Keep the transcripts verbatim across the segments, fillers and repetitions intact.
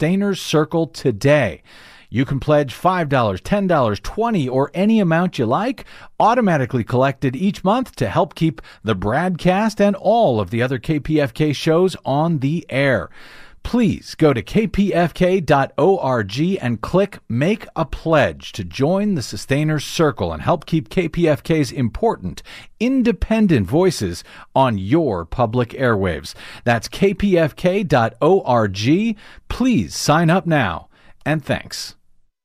Sustainers Circle today. You can pledge five dollars, ten dollars, twenty dollars, or any amount you like, automatically collected each month to help keep the Bradcast and all of the other K P F K shows on the air. Please go to k p f k dot org and click Make a Pledge to join the Sustainers Circle and help keep K P F K's important, independent voices on your public airwaves. That's k p f k dot org. Please sign up now, and thanks.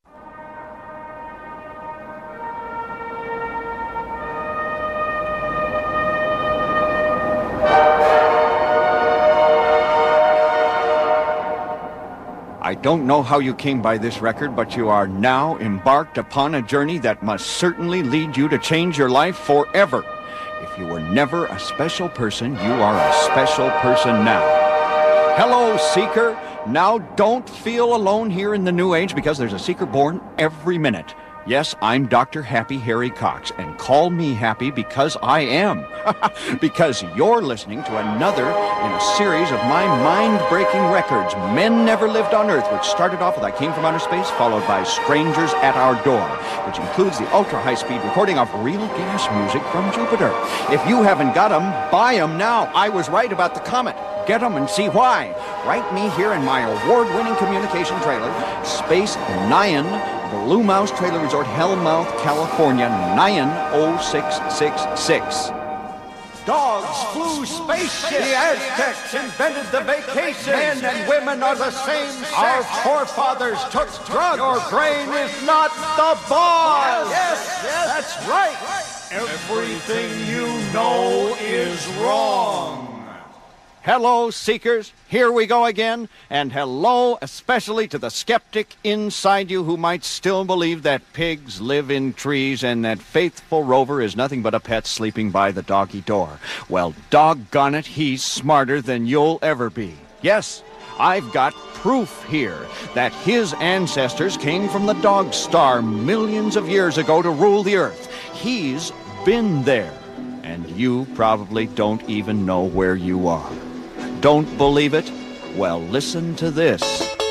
I don't know how you came by this record, but you are now embarked upon a journey that must certainly lead you to change your life forever. If you were never a special person, you are a special person now. Hello, Seeker. Now don't feel alone here in the New Age, because there's a Seeker born every minute. Yes, I'm Doctor Happy Harry Cox, and call me happy because I am. Because you're listening to another in a series of my mind-breaking records, Men Never Lived on Earth, which started off with I Came from Outer Space, followed by Strangers at Our Door, which includes the ultra-high-speed recording of real gas music from Jupiter. If you haven't got them, buy them now. I was right about the comet. Get them and see why. Write me here in my award-winning communication trailer, Space Nyan, Blue Mouse Trailer Resort, Hellmouth, California, nine oh six six six. Dogs flew spaceships. The Aztecs invented the vacation. Men and women are the same sex. Our forefathers took drugs. Your brain is not the boss. Yes, yes, that's right. Everything you know is wrong. Hello, Seekers. Here we go again. And hello especially to the skeptic inside you who might still believe that pigs live in trees and that faithful Rover is nothing but a pet sleeping by the doggy door. Well, doggone it, he's smarter than you'll ever be. Yes, I've got proof here that his ancestors came from the dog star millions of years ago to rule the earth. He's been there, and you probably don't even know where you are. Don't believe it? Well, listen to this.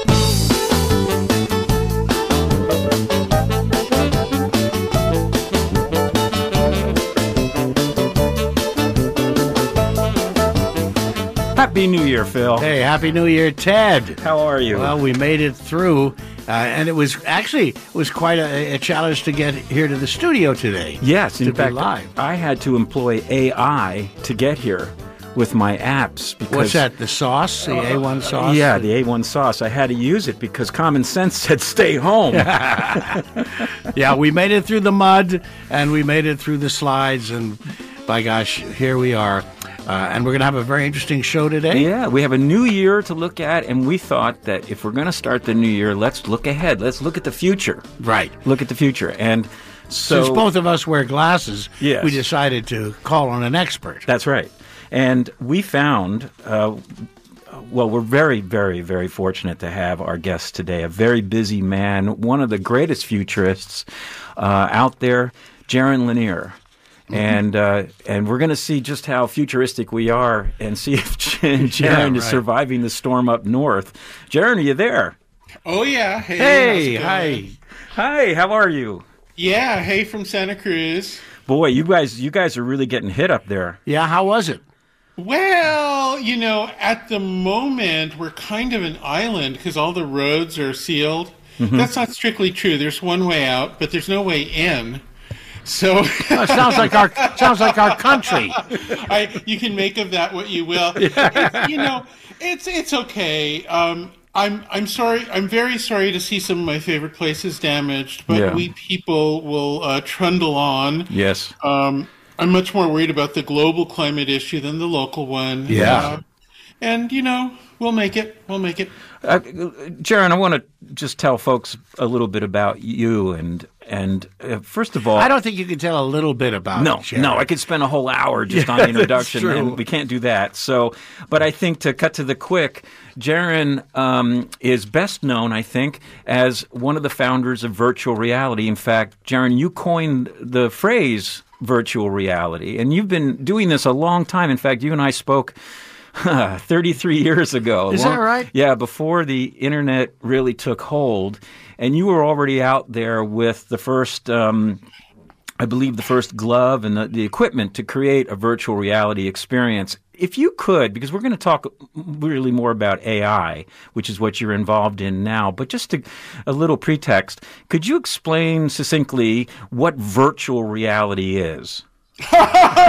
Happy New Year, Phil. Hey, Happy New Year, Ted. How are you? Well, we made it through, uh, and it was actually it was quite a, a challenge to get here to the studio today. Yes, in to fact, be live. I had to employ A I to get here with my apps. Because, what's that, the sauce, the uh, A one sauce? Yeah, the A one sauce. I had to use it because common sense said stay home. Yeah, we made it through the mud, and we made it through the slides, and by gosh, here we are. Uh, and we're going to have a very interesting show today. Yeah, we have a new year to look at, and we thought that if we're going to start the new year, let's look ahead. Let's look at the future. Right. Look at the future. And so, since both of us wear glasses, yes, we decided to call on an expert. That's right. And we found, uh, well, we're very, very, very fortunate to have our guest today, a very busy man, one of the greatest futurists uh, out there, Jaron Lanier. Mm-hmm. And uh, and we're going to see just how futuristic we are and see if Jaron yeah, right. is surviving the storm up north. Jaron, are you there? Oh, yeah. Hey, hey hi. Hi, how are you? Yeah, hey from Santa Cruz. Boy, you guys, you guys are really getting hit up there. Yeah, how was it? Well, you know, at the moment, we're kind of an island because all the roads are sealed. Mm-hmm. That's not strictly true. There's one way out, but there's no way in. So well, it sounds like our sounds like our country. I, you can make of that what you will. It's, you know, it's it's okay. Um, I'm I'm sorry. I'm very sorry to see some of my favorite places damaged, but yeah. we people will uh, trundle on. Yes. Um, I'm much more worried about the global climate issue than the local one. Yeah. Uh, and, you know, we'll make it. We'll make it. Uh, Jaron, I want to just tell folks a little bit about you. And, and uh, first of all... I don't think you can tell a little bit about no, it, Jaron. No, I could spend a whole hour just yeah, on the introduction, that's true. And we can't do that. So, but I think to cut to the quick, Jaron um, is best known, I think, as one of the founders of virtual reality. In fact, Jaron, you coined the phrase virtual reality, and you've been doing this a long time. In fact, you and I spoke thirty-three years ago. Is Long- that right? Yeah, before the internet really took hold. And you were already out there with the first, um, I believe, the first glove and the, the equipment to create a virtual reality experience. If you could, because we're going to talk really more about A I, which is what you're involved in now, but just to, a little pretext, could you explain succinctly what virtual reality is? Hey,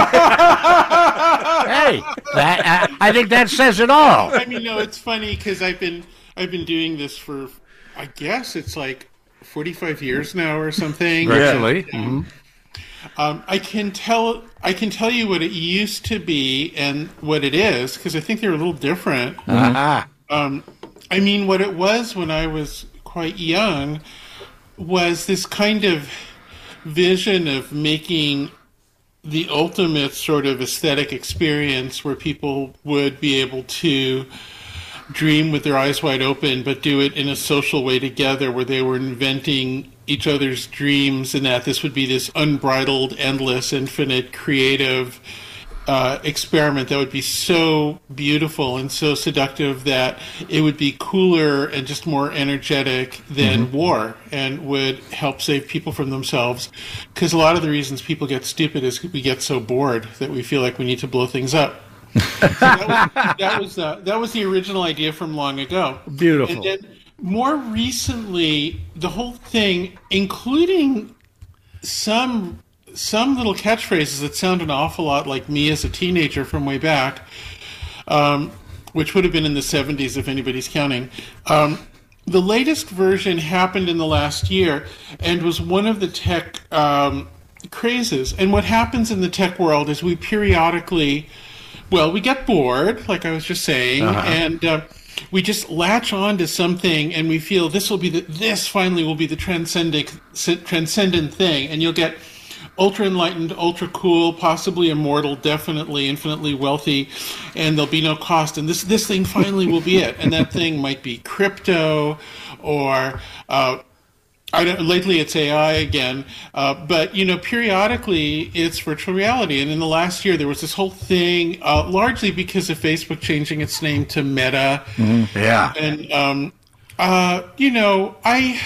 that, I, I think that says it all. I mean, no, it's funny because I've been I've been doing this for, I guess it's like forty-five years now or something. Virtually. And, um, um, I can tell I can tell you what it used to be and what it is because I think they're a little different. Uh-huh. Um, I mean, what it was when I was quite young was this kind of vision of making the ultimate sort of aesthetic experience where people would be able to dream with their eyes wide open, but do it in a social way together where they were inventing each other's dreams, and that this would be this unbridled, endless, infinite, creative uh, experiment that would be so beautiful and so seductive that it would be cooler and just more energetic than mm-hmm. war and would help save people from themselves. Because a lot of the reasons people get stupid is we get so bored that we feel like we need to blow things up. So that was that was, uh, that was the original idea from long ago. Beautiful. And then more recently, the whole thing, including some some little catchphrases that sound an awful lot like me as a teenager from way back, um, which would have been in the seventies if anybody's counting. Um, the latest version happened in the last year and was one of the tech um, crazes. And what happens in the tech world is we periodically, well, we get bored, like I was just saying, uh-huh. and uh, we just latch on to something and we feel this will be the, this finally will be the transcendent, transcendent thing. And you'll get ultra enlightened, ultra cool, possibly immortal, definitely infinitely wealthy, and there'll be no cost. And this this thing finally will be it. And that thing might be crypto, or uh, I don't. Lately, it's A I again. Uh, but you know, periodically, it's virtual reality. And in the last year, there was this whole thing, uh, largely because of Facebook changing its name to Meta. Mm-hmm. Yeah. And um, uh, you know, I.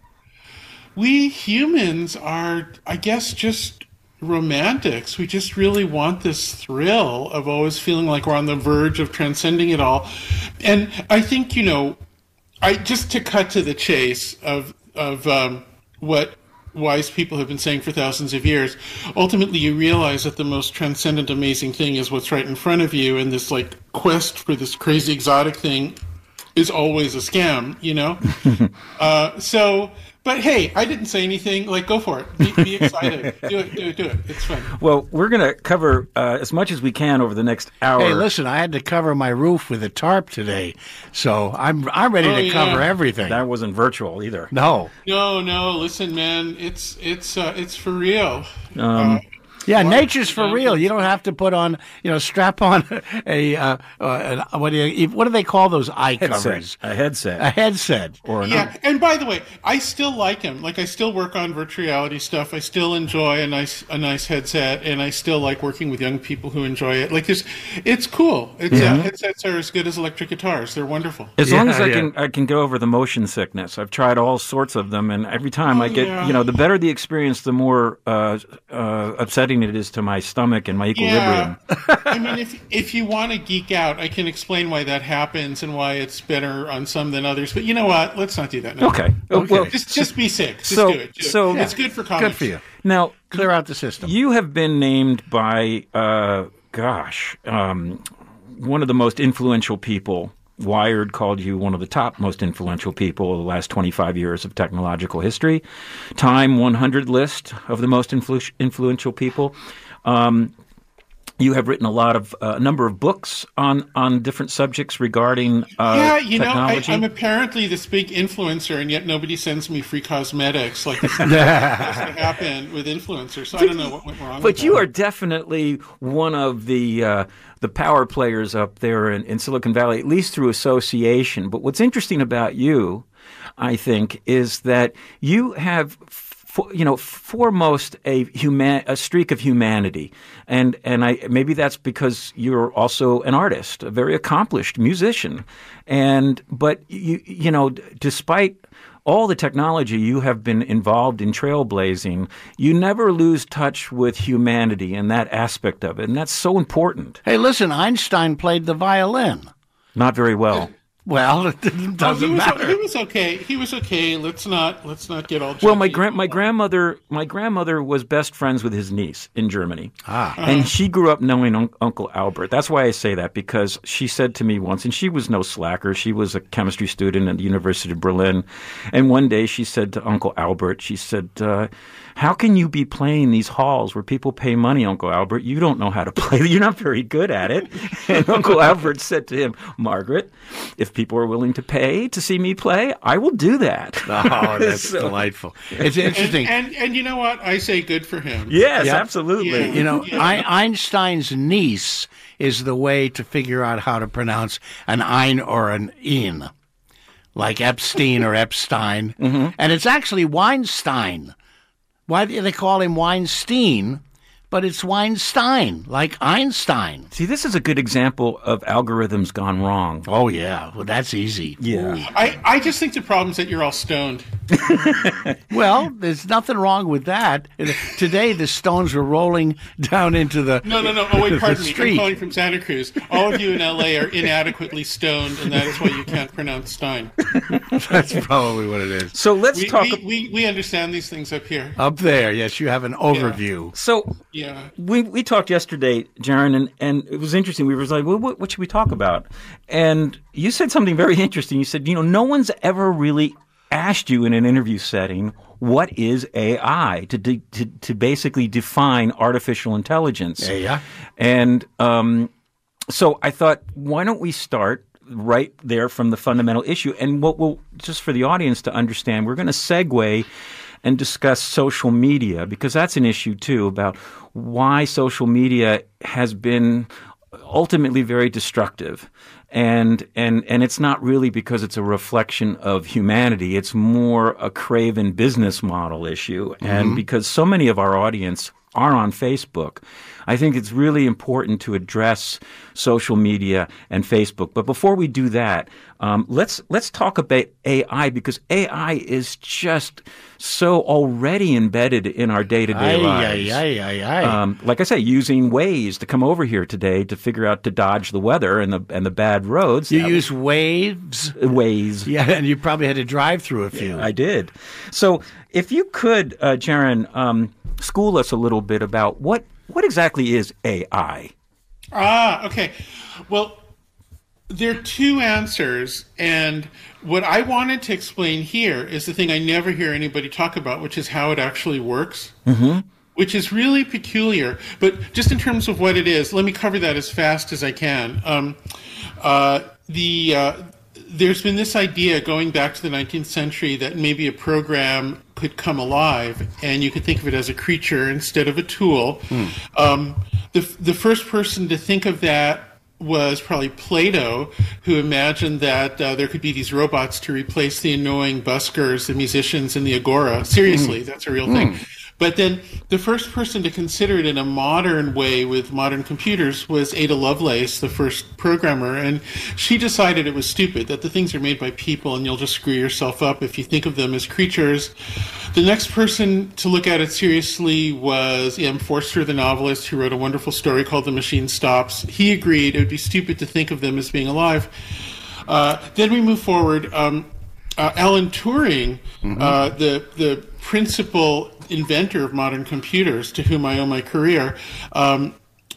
We humans are, I guess, just romantics. We just really want this thrill of always feeling like we're on the verge of transcending it all. And I think, you know, I just to cut to the chase of of um, what wise people have been saying for thousands of years, ultimately you realize that the most transcendent, amazing thing is what's right in front of you, and this like quest for this crazy exotic thing is always a scam, you know? uh, so... But hey, I didn't say anything. Like, go for it. Be, be excited. do it, do it, do it. It's fun. Well, we're going to cover uh, as much as we can over the next hour. Hey, listen, I had to cover my roof with a tarp today, so I'm I'm ready oh, to yeah. cover everything. That wasn't virtual either. No. No, no. Listen, man, it's it's uh, it's for real. Um, uh, Yeah, nature's for real. You don't have to put on, you know, strap on a, uh, uh, an, what do you, what do they call those eye headset. covers? A headset. A headset. Or an yeah, and by the way, I still like him. Like, I still work on virtual reality stuff. I still enjoy a nice a nice headset, and I still like working with young people who enjoy it. Like, there's, it's cool. It's, Yeah. uh, headsets are as good as electric guitars. They're wonderful. As long Yeah, as I yeah. can, I can get over the motion sickness. I've tried all sorts of them, and every time Oh, I get, yeah. you know, the better the experience, the more uh, uh, upsetting it is to my stomach and my equilibrium. Yeah. I mean, if if you want to geek out, I can explain why that happens and why it's better on some than others. But you know what? Let's not do that now. Okay. Oh, Okay. Well, Just just be sick. Just So- do it. Do it. so- it's good for comics. Good for you. now, Clear out the system. you have been named by, uh, gosh, um, one of the most influential people. Wired called you one of the top most influential people of the last twenty-five years of technological history. Time one hundred list of the most influ- influential people. Um, you have written a lot of uh, a number of books on, on different subjects regarding uh, Yeah, you know, I, technology. I'm apparently this big influencer, and yet nobody sends me free cosmetics. Like this is supposed to happen with influencers. So I don't know what went wrong. But with you that. are definitely one of the uh, the power players up there in, in Silicon Valley, at least through association. But what's interesting about you, I think, is that you have for, you know, foremost a human, a streak of humanity, and and I maybe that's because you're also an artist, a very accomplished musician, and but you you know, despite all the technology you have been involved in trailblazing, you never lose touch with humanity and that aspect of it, and that's so important. Hey, listen, Einstein played the violin. Not very well. Well, it doesn't Oh, he was, matter. He was okay. He was okay. Let's not let's not get all. Well, my judgy. grand my grandmother my grandmother was best friends with his niece in Germany, Ah. and she grew up knowing un- Uncle Albert. That's why I say that, because she said to me once, and she was no slacker. She was a chemistry student at the University of Berlin, and one day she said to Uncle Albert, she said, uh, "How can you be playing these halls where people pay money, Uncle Albert? You don't know how to play. You're not very good at it." And Uncle Albert said to him, "Margaret, if people are willing to pay to see me play, I will do that." Oh, that's So- delightful. It's And, interesting. and and you know what? I say good for him. Yes, Yeah. absolutely. Yeah. You know, Yeah. I, Einstein's niece is the way to figure out how to pronounce an ein or an in, like Epstein or Epstein. Mm-hmm. And it's actually Weinstein. Why do they call him Weinstein? But it's Weinstein, like Einstein. See, this is a good example of algorithms gone wrong. Oh, yeah. Well, that's easy. Yeah. I, I just think the problem is that you're all stoned. Well, there's nothing wrong with that. Today, the stones were rolling down into the No, no, no. Oh, wait, the pardon me. I'm street. calling from Santa Cruz. All of you in L A are inadequately stoned, and that is why you can't pronounce Stein. That's probably what it is. So let's We, talk. we, we, we understand these things up here. Up there, yes, you have an overview. so Yeah. we we talked yesterday, Jaron, and, and it was interesting. We were like, well, what, what should we talk about? And you said something very interesting. You said, you know, no one's ever really asked you in an interview setting, what is A I, to de- to, to basically define artificial intelligence. Yeah, yeah. And um, so I thought, why don't we start right there from the fundamental issue? And what we'll, just for the audience to understand, we're going to segue and discuss social media, because that's an issue too, about why social media has been ultimately very destructive. And and and it's not really because it's a reflection of humanity. It's more a craven business model issue. And because so many of our audience are on Facebook, I think it's really important to address social media and Facebook. But before we do that, um, let's let's talk about A I, because A I is just so already embedded in our day-to-day Aye, lives. aye, aye, aye, aye. Um, like I say, using Waze to come over here today to figure out to dodge the weather and the and the bad roads. You That use waves? was- Waze. Yeah, and you probably had to drive through a few. I did. So if you could, uh, Jaron, um, school us a little bit about what what exactly is A I? Ah, okay. Well, there are two answers, and what I wanted to explain here is the thing I never hear anybody talk about, which is how it actually works, mm-hmm. which is really peculiar. But just in terms of what it is, let me cover that as fast as I can. Um, uh, the uh, there's been this idea going back to the nineteenth century that maybe a program could come alive, and you could think of it as a creature instead of a tool. Mm. Um, the the first person to think of that was probably Plato, who imagined that uh, there could be these robots to replace the annoying buskers, the musicians in the agora. Seriously, mm. that's a real mm. thing. But then the first person to consider it in a modern way with modern computers was Ada Lovelace, the first programmer, and she decided it was stupid, that the things are made by people and you'll just screw yourself up if you think of them as creatures. The next person to look at it seriously was E M Forster, the novelist, who wrote a wonderful story called The Machine Stops. He agreed it would be stupid to think of them as being alive. Uh, then we move forward. Um, uh, Alan Turing, mm-hmm. uh, the the principal inventor of modern computers, to whom I owe my career, um,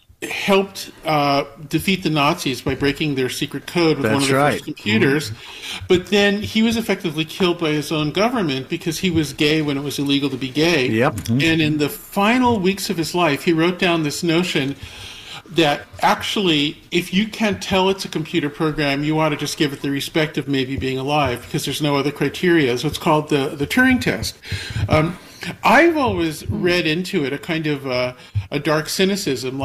helped uh, defeat the Nazis by breaking their secret code with That's one of the right. first computers. Mm-hmm. But then he was effectively killed by his own government because he was gay when it was illegal to be gay. Yep. Mm-hmm. And in the final weeks of his life, he wrote down this notion that actually, if you can't tell it's a computer program, you ought to just give it the respect of maybe being alive, because there's no other criteria. So it's called the, the Turing test. Um, I've always read into it a kind of uh, a dark cynicism, like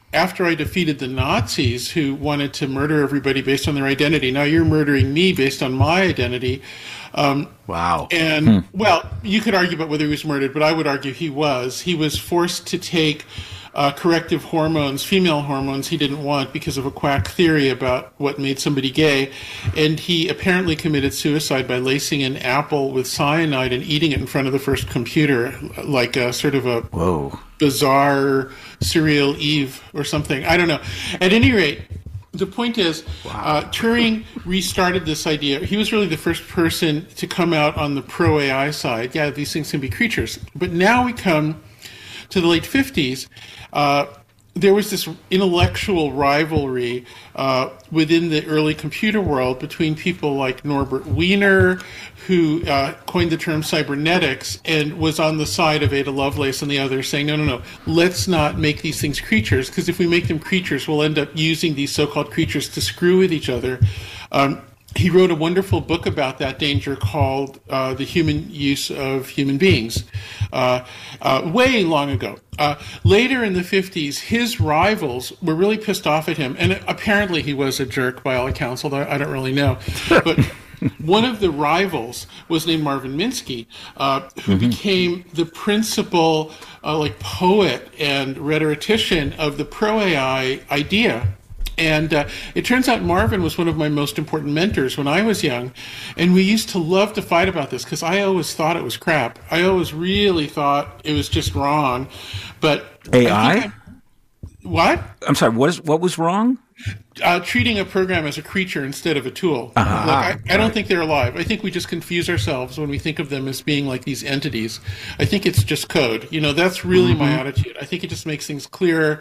after I defeated the Nazis who wanted to murder everybody based on their identity, now you're murdering me based on my identity. Um, wow. And, hmm. well, you could argue about whether he was murdered, but I would argue he was. He was forced to take uh, corrective hormones, female hormones he didn't want because of a quack theory about what made somebody gay. And he apparently committed suicide by lacing an apple with cyanide and eating it in front of the first computer, like a sort of a Whoa. bizarre Serial Eve or something. I don't know. At any rate, the point is, wow. uh, Turing restarted this idea. He was really the first person to come out on the pro-A I side. Yeah, these things can be creatures. But now we come to the late fifties. Uh, there was this intellectual rivalry uh, within the early computer world between people like Norbert Wiener, who uh, coined the term cybernetics and was on the side of Ada Lovelace and the others, saying, no, no, no, let's not make these things creatures, because if we make them creatures, we'll end up using these so-called creatures to screw with each other. Um, he wrote a wonderful book about that danger called uh, The Human Use of Human Beings, uh, uh, way long ago. Uh, later in the fifties, his rivals were really pissed off at him, and apparently he was a jerk by all accounts, although I don't really know. But one of the rivals was named Marvin Minsky, uh, who mm-hmm. became the principal uh, like poet and rhetorician of the pro-A I idea. And uh, it turns out Marvin was one of my most important mentors when I was young. And we used to love to fight about this because I always thought it was crap. I always really thought it was just wrong. But A I? I think I, what? I'm sorry, what is what was wrong? Uh, treating a program as a creature instead of a tool. Uh-huh. Like, I, I don't think they're alive. I think we just confuse ourselves when we think of them as being like these entities. I think it's just code. You know, that's really mm-hmm. my attitude. I think it just makes things clearer.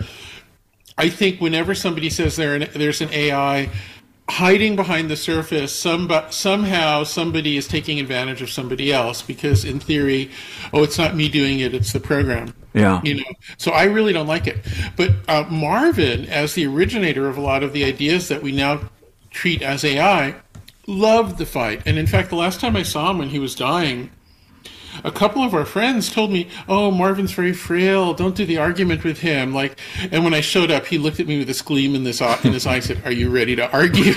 I think whenever somebody says there an, there's an A I hiding behind the surface, some, somehow somebody is taking advantage of somebody else because, in theory, oh, it's not me doing it, it's the program. Yeah. You know, so I really don't like it. But uh, Marvin, as the originator of a lot of the ideas that we now treat as A I, loved the fight. And in fact, the last time I saw him when he was dying, a couple of our friends told me, oh, Marvin's very frail. Don't do the argument with him. Like, and when I showed up, he looked at me with this gleam in, this, in his eye and said, are you ready to argue?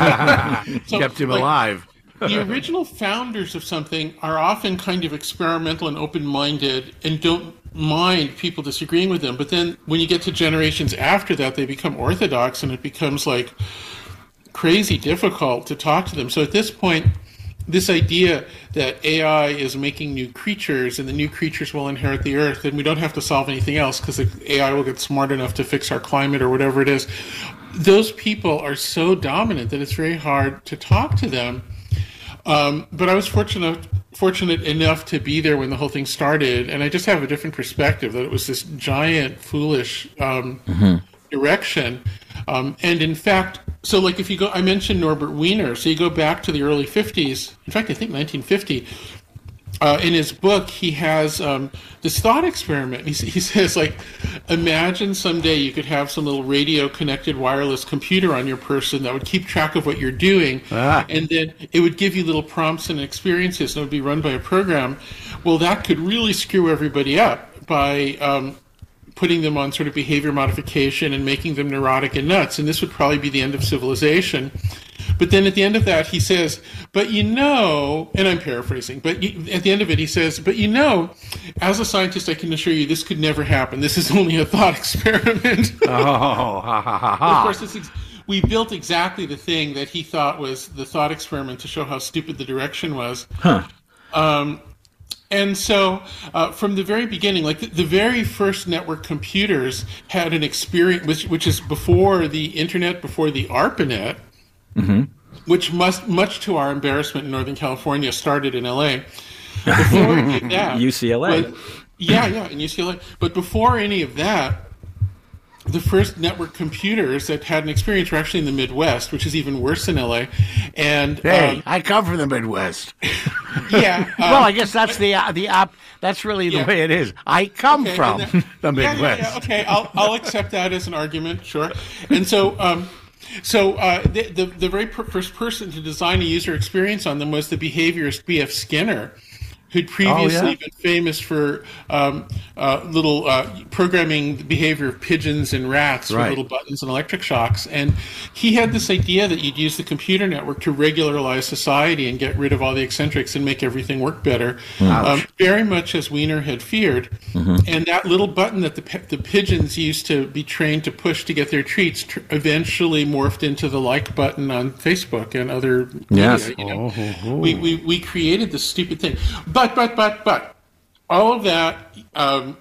So, kept him like, alive. The original founders of something are often kind of experimental and open-minded and don't mind people disagreeing with them. But then when you get to generations after that, they become orthodox and it becomes like crazy difficult to talk to them. So at this point, this idea that A I is making new creatures and the new creatures will inherit the earth and we don't have to solve anything else because the A I will get smart enough to fix our climate or whatever it is, those people are so dominant that it's very hard to talk to them. Um, but I was fortunate fortunate enough to be there when the whole thing started, and I just have a different perspective that it was this giant, foolish um, mm-hmm. direction. Um, and in fact, so like if you go, I mentioned Norbert Wiener, so you go back to the early fifties, in fact, I think nineteen fifty, uh, in his book, he has um, this thought experiment. He, he says, like, imagine someday you could have some little radio-connected wireless computer on your person that would keep track of what you're doing, ah. and then it would give you little prompts and experiences, and it would be run by a program. Well, that could really screw everybody up by um, putting them on sort of behavior modification and making them neurotic and nuts, and this would probably be the end of civilization. But then at the end of that, he says, but you know, and I'm paraphrasing, but you, at the end of it, he says, but you know, as a scientist, I can assure you this could never happen. This is only a thought experiment. Oh, ha, ha, ha, ha. Of course, this ex- we built exactly the thing that he thought was the thought experiment to show how stupid the direction was. Huh. Um, And so uh, from the very beginning, like the, the very first network computers had an experience, which, which is before the internet, before the ARPANET, mm-hmm. which must, much to our embarrassment in Northern California, started in L A. Before any of that, U C L A. Was, yeah, yeah, in U C L A. But before any of that, the first network computers that had an experience were actually in the Midwest, which is even worse than L A. And hey, um, I come from the Midwest. Yeah. Um, well, I guess that's the uh, the op. That's really the yeah. way it is. I come okay, from then, the Midwest. Yeah, yeah, yeah, okay, I'll I'll accept that as an argument. Sure. And so, um, so uh, the, the the very per- first person to design a user experience on them was the behaviorist B F Skinner, who'd previously Oh, yeah? been famous for um, uh, little uh, programming the behavior of pigeons and rats with Right. little buttons and electric shocks. And he had this idea that you'd use the computer network to regularize society and get rid of all the eccentrics and make everything work better, um, very much as Wiener had feared. And that little button that the, the pigeons used to be trained to push to get their treats tr- eventually morphed into the like button on Facebook and other Yes. media. You know? we, we, we created this stupid thing. But, but, but, but, all of that um,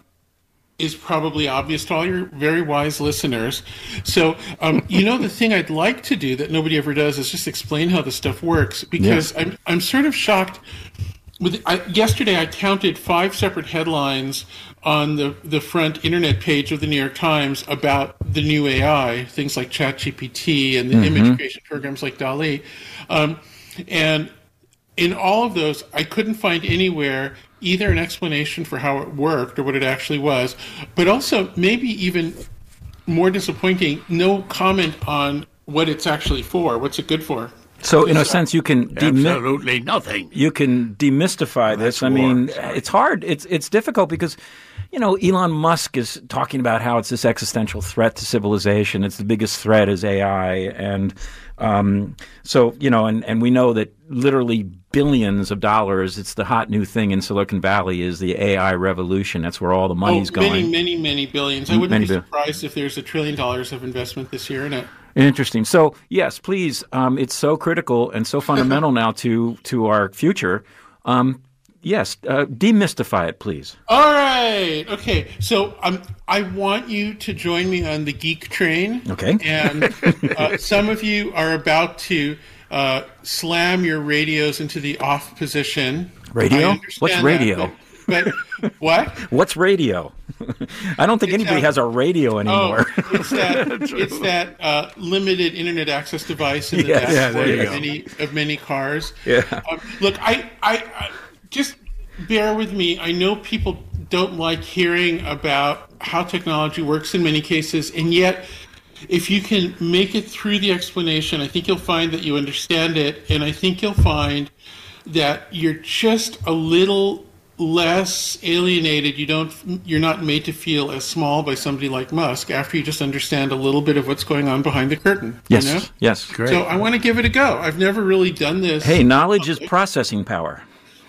is probably obvious to all your very wise listeners. So, um, you know, the thing I'd like to do that nobody ever does is just explain how this stuff works, because I'm, I'm sort of shocked. With, I, yesterday, I counted five separate headlines on the, the front internet page of the New York Times about the new A I, things like ChatGPT and the Mm-hmm. image creation programs like DALL-E. Um, and in all of those, I couldn't find anywhere either an explanation for how it worked or what it actually was, but also maybe even more disappointing, no comment on what it's actually for, what's it good for. So, in a sense, you can demi- Absolutely nothing. you can demystify this. I mean, it's hard. It's it's difficult because, you know, Elon Musk is talking about how it's this existential threat to civilization. It's the biggest threat is A I, and um, so you know, and, and we know that literally billions of dollars. It's the hot new thing in Silicon Valley is the A I revolution. That's where all the money's oh, going. Many, many, many billions. I wouldn't Many be bill- surprised if there's a trillion dollars of investment this year in it. Interesting. So yes, please. Um, it's so critical and so fundamental now to to our future. Um, yes, uh, demystify it, please. All right. Okay. So um, I want you to join me on the geek train. Okay. And uh, some of you are about to uh, slam your radios into the off position. Radio? I understand What's that, radio? But, but what? What's radio? I don't think It's anybody that- has a radio Oh, anymore. it's that it's that uh, limited internet access device in the Yes. Yeah, dashboard there you of go. many of many cars. Yeah. Um, look, I, I, I just bear with me. I know people don't like hearing about how technology works in many cases, and yet, if you can make it through the explanation, I think you'll find that you understand it, and I think you'll find that you're just a little less alienated. You don't you're not made to feel as small by somebody like Musk after you just understand a little bit of what's going on behind the curtain. Yes. You know? Yes. Great. So I want to give it a go. I've never really done this. Hey, knowledge is processing power.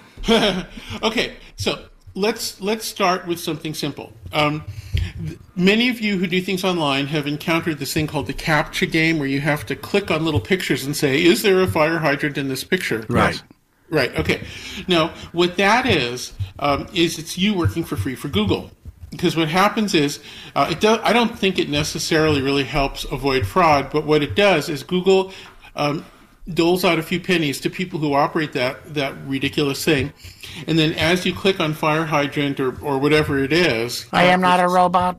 Okay, so let's let's start with something simple. Um, th- many of you who do things online have encountered this thing called the CAPTCHA game, where you have to click on little pictures and say, "Is there a fire hydrant in this picture?" Right. Right. Okay. Now, what that is um, is it's you working for free for Google. Because what happens is, uh, it do, I don't think it necessarily really helps avoid fraud, but what it does is Google um, doles out a few pennies to people who operate that that ridiculous thing, and then as you click on fire hydrant or or whatever it is, I am not a robot.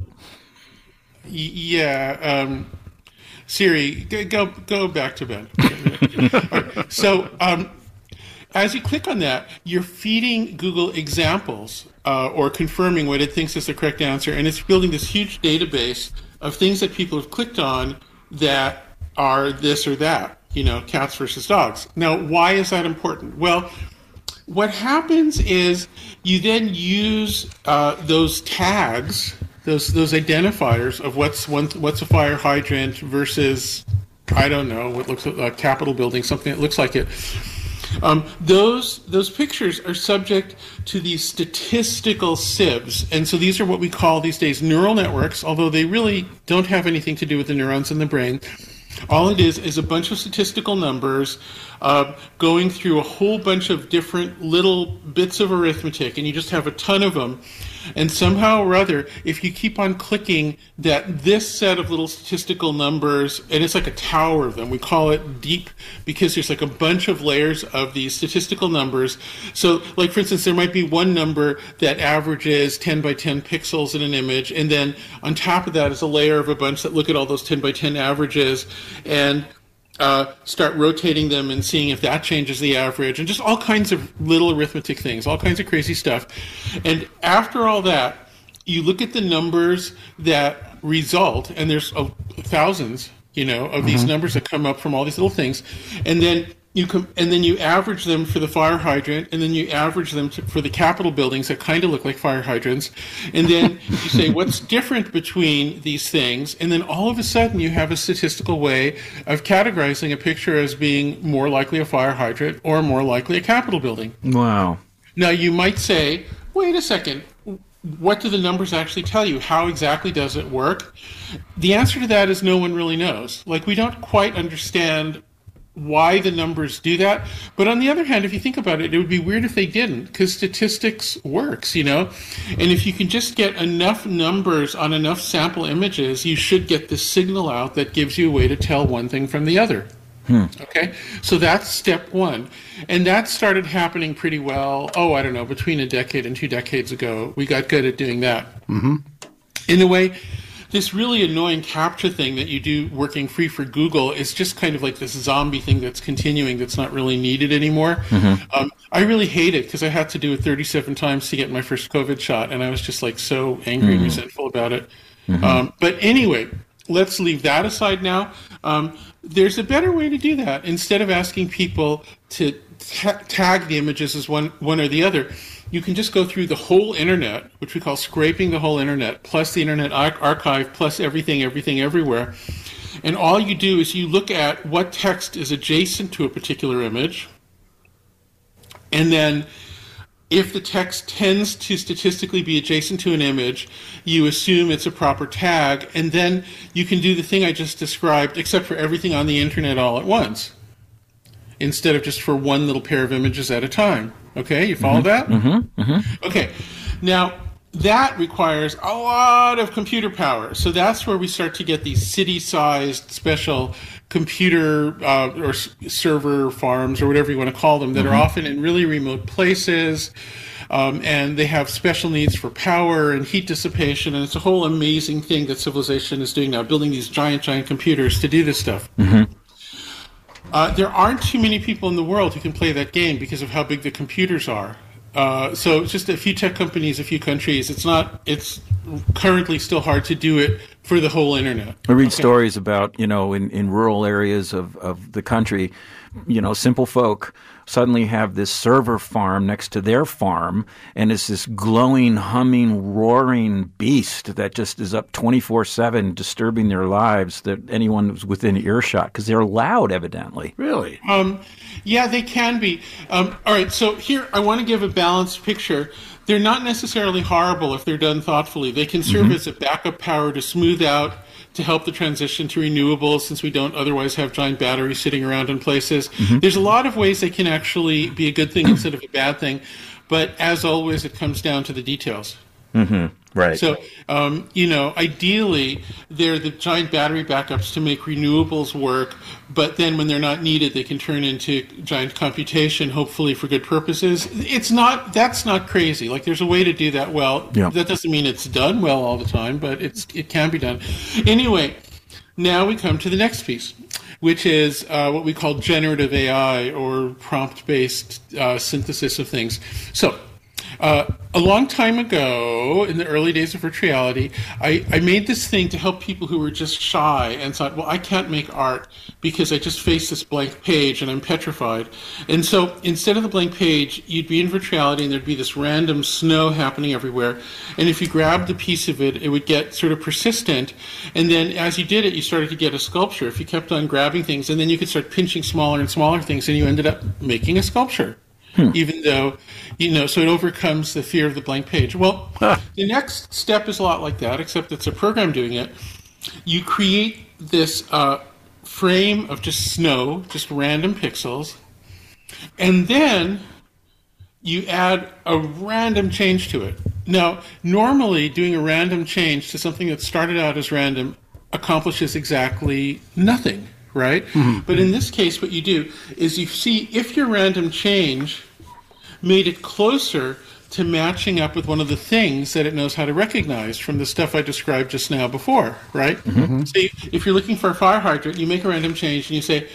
y- yeah. Um, Siri, g- go go back to bed. All right, so. Um, As you click on that, you're feeding Google examples uh, or confirming what it thinks is the correct answer, and it's building this huge database of things that people have clicked on that are this or that, you know, cats versus dogs. Now, why is that important? Well, what happens is you then use uh, those tags, those those identifiers of what's one, what's a fire hydrant versus, I don't know, what looks like a Capitol building, something that looks like it. Um, those those pictures are subject to these statistical sieves, and so these are what we call these days neural networks, although they really don't have anything to do with the neurons in the brain. All it is is a bunch of statistical numbers uh, going through a whole bunch of different little bits of arithmetic, and you just have a ton of them. And somehow or other, if you keep on clicking that this set of little statistical numbers, and it's like a tower of them, we call it deep because there's like a bunch of layers of these statistical numbers. So, like for instance, there might be one number that averages ten by ten pixels in an image, and then on top of that is a layer of a bunch that look at all those ten by ten averages and Uh, start rotating them and seeing if that changes the average, and just all kinds of little arithmetic things, all kinds of crazy stuff. And after all that, you look at the numbers that result, and there's uh, thousands, you know, of these numbers that come up from all these little things, and then you com- and then you average them for the fire hydrant, and then you average them to, for the Capitol buildings that kind of look like fire hydrants, and then you say what's different between these things, and then all of a sudden you have a statistical way of categorizing a picture as being more likely a fire hydrant or more likely a Capitol building. Wow. Now you might say, wait a second, what do the numbers actually tell you? How exactly does it work? The answer to that is no one really knows. Like, we don't quite understand why the numbers do that. But on the other hand, if you think about it, it would be weird if they didn't, because statistics works, you know? And if you can just get enough numbers on enough sample images, you should get this signal out that gives you a way to tell one thing from the other. Hmm. Okay, so that's step one. And that started happening pretty well, oh, I don't know, between a decade and two decades ago. We got good at doing that. Mm-hmm. In a way, this really annoying CAPTCHA thing that you do working free for Google is just kind of like this zombie thing that's continuing that's not really needed anymore. Mm-hmm. Um, I really hate it because I had to do it thirty-seven times to get my first COVID shot, and I was just like so angry mm-hmm. and resentful about it. Mm-hmm. Um, but anyway, let's leave that aside now. Um, there's a better way to do that. Instead of asking people to ta- tag the images as one, one or the other, you can just go through the whole internet, which we call scraping the whole internet, plus the Internet Archive, plus everything, everything, everywhere. And all you do is you look at what text is adjacent to a particular image, and then if the text tends to statistically be adjacent to an image, you assume it's a proper tag, and then you can do the thing I just described, except for everything on the internet all at once, instead of just for one little pair of images at a time. Okay, you follow mm-hmm. that? Mm-hmm. Mm-hmm. Okay, now that requires a lot of computer power. So that's where we start to get these city-sized special computer uh, or s- server farms or whatever you want to call them that mm-hmm. are often in really remote places. Um, and they have special needs for power and heat dissipation. And it's a whole amazing thing that civilization is doing now, building these giant, giant computers to do this stuff. Mm-hmm. Uh, there aren't too many people in the world who can play that game because of how big the computers are. Uh, so it's just a few tech companies, a few countries. It's not. It's currently still hard to do it for the whole internet. I read okay. stories about, you know, in, in rural areas of, of the country, you know, simple folk suddenly have this server farm next to their farm, and it's this glowing, humming, roaring beast that just is up twenty-four seven, disturbing their lives, that anyone who's within earshot, because they're loud, evidently. Really? Um, yeah, they can be. Um, all right, so here I want to give a balanced picture. They're not necessarily horrible if they're done thoughtfully. They can serve mm-hmm. as a backup power to smooth out, to help the transition to renewables, since we don't otherwise have giant batteries sitting around in places. Mm-hmm. There's a lot of ways they can actually be a good thing instead of a bad thing. But as always, it comes down to the details. Mm-hmm. Right. So, um, you know, ideally, they're the giant battery backups to make renewables work, but then when they're not needed, they can turn into giant computation, hopefully for good purposes. It's not, that's not crazy. Like, there's a way to do that well. Yeah. That doesn't mean it's done well all the time, but it's it can be done. Anyway, now we come to the next piece, which is uh, what we call generative A I, or prompt-based uh, synthesis of things. So, Uh, a long time ago, in the early days of virtual reality, I, I made this thing to help people who were just shy and thought, well, I can't make art because I just face this blank page and I'm petrified. And so instead of the blank page, you'd be in virtual reality and there'd be this random snow happening everywhere. And if you grabbed a piece of it, it would get sort of persistent. And then as you did it, you started to get a sculpture. If you kept on grabbing things, and then you could start pinching smaller and smaller things, and you ended up making a sculpture. Hmm. Even though, you know, so it overcomes the fear of the blank page. Well, huh. The next step is a lot like that, except it's a program doing it. You create this uh, frame of just snow, just random pixels, and then you add a random change to it. Now, normally doing a random change to something that started out as random accomplishes exactly nothing. Right? Mm-hmm. But in this case, what you do is you see if your random change made it closer to matching up with one of the things that it knows how to recognize from the stuff I described just now before, right? Mm-hmm. So if you're looking for a fire hydrant, you make a random change and you say,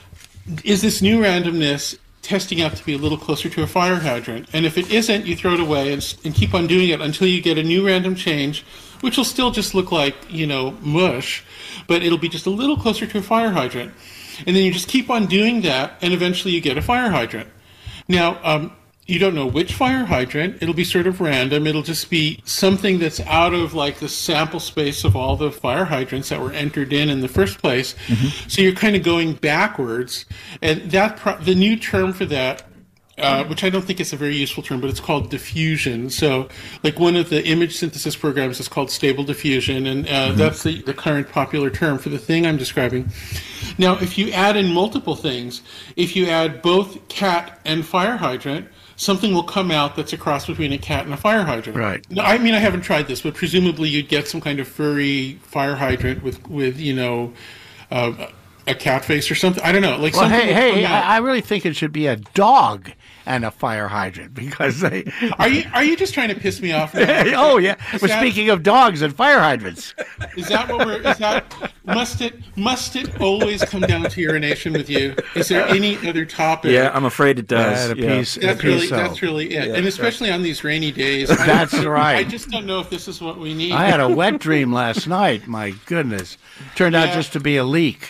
is this new randomness testing out to be a little closer to a fire hydrant? And if it isn't, you throw it away and, and keep on doing it until you get a new random change, which will still just look like, you know, mush, but it'll be just a little closer to a fire hydrant. And then you just keep on doing that, and eventually you get a fire hydrant. Now, um, you don't know which fire hydrant. It'll be sort of random. It'll just be something that's out of like the sample space of all the fire hydrants that were entered in in the first place. Mm-hmm. So you're kind of going backwards. And that pro- the new term for that, uh, which I don't think is a very useful term, but it's called diffusion. So like one of the image synthesis programs is called Stable Diffusion, and uh, mm-hmm. that's the, the current popular term for the thing I'm describing. Now, if you add in multiple things, if you add both cat and fire hydrant, something will come out that's a cross between a cat and a fire hydrant. Right. Now, I mean, I haven't tried this, but presumably you'd get some kind of furry fire hydrant with, with you know, uh, a cat face or something. I don't know. Like, well, something hey, hey, I, I really think it should be a dog and a fire hydrant because they. Are you are you just trying to piss me off now? Oh yeah. Is We're that, speaking of dogs and fire hydrants. Is that what we're? Is that must it must it always come down to urination with you? Is there any other topic? Yeah, I'm afraid it does. Yeah, the yeah. piece, That's the really piece that's so. really it, Yeah, and especially on these rainy days. That's I, right. I just don't know if this is what we need. I had a wet dream last night. My goodness, turned out Yeah. just to be a leak.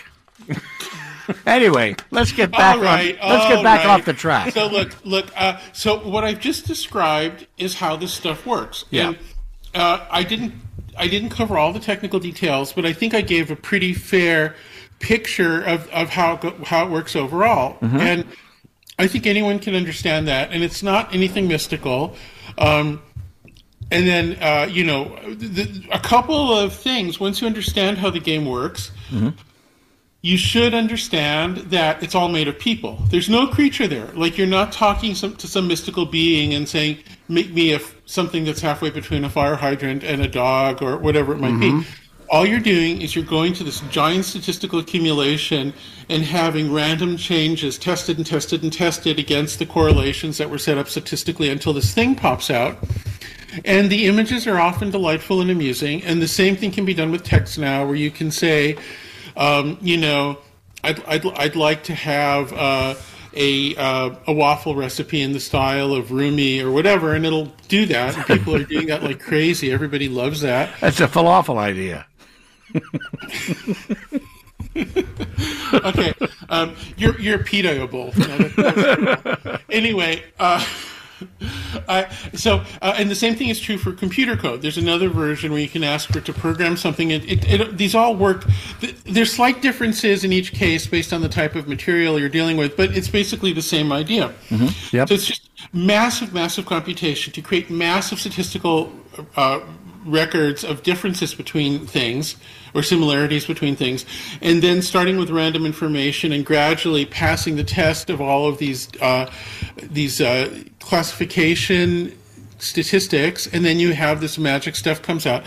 Anyway, let's get back All right, on. Let's get all back right. off the track. So look, look. Uh, so what I've just described is how this stuff works. Yeah. And, uh, I didn't. I didn't cover all the technical details, but I think I gave a pretty fair picture of, of how it go, how it works overall. Mm-hmm. And I think anyone can understand that, and it's not anything mystical. Um, and then uh, you know, the, a couple of things. Once you understand how the game works. Mm-hmm. You should understand that it's all made of people. There's no creature there. Like, you're not talking some, to some mystical being and saying, make me a, something that's halfway between a fire hydrant and a dog or whatever it might mm-hmm. be. All you're doing is you're going to this giant statistical accumulation and having random changes tested and tested and tested against the correlations that were set up statistically until this thing pops out. And the images are often delightful and amusing. And the same thing can be done with text now, where you can say, Um, you know, I'd, I'd, I'd like to have uh, a uh, a waffle recipe in the style of Rumi or whatever, and it'll do that. And people are doing that like crazy. Everybody loves that. That's a falafel idea. Okay, um, you're you're pitiable. You know, that, that's, anyway. Uh, Uh, so, uh, and the same thing is true for computer code. There's another version where you can ask for it to program something. It, it, it, these all work. There's slight differences in each case based on the type of material you're dealing with, but it's basically the same idea. Mm-hmm. Yep. So it's just massive, massive computation to create massive statistical uh, records of differences between things or similarities between things, and then starting with random information and gradually passing the test of all of these uh, these uh, classification statistics, and then you have this magic stuff comes out.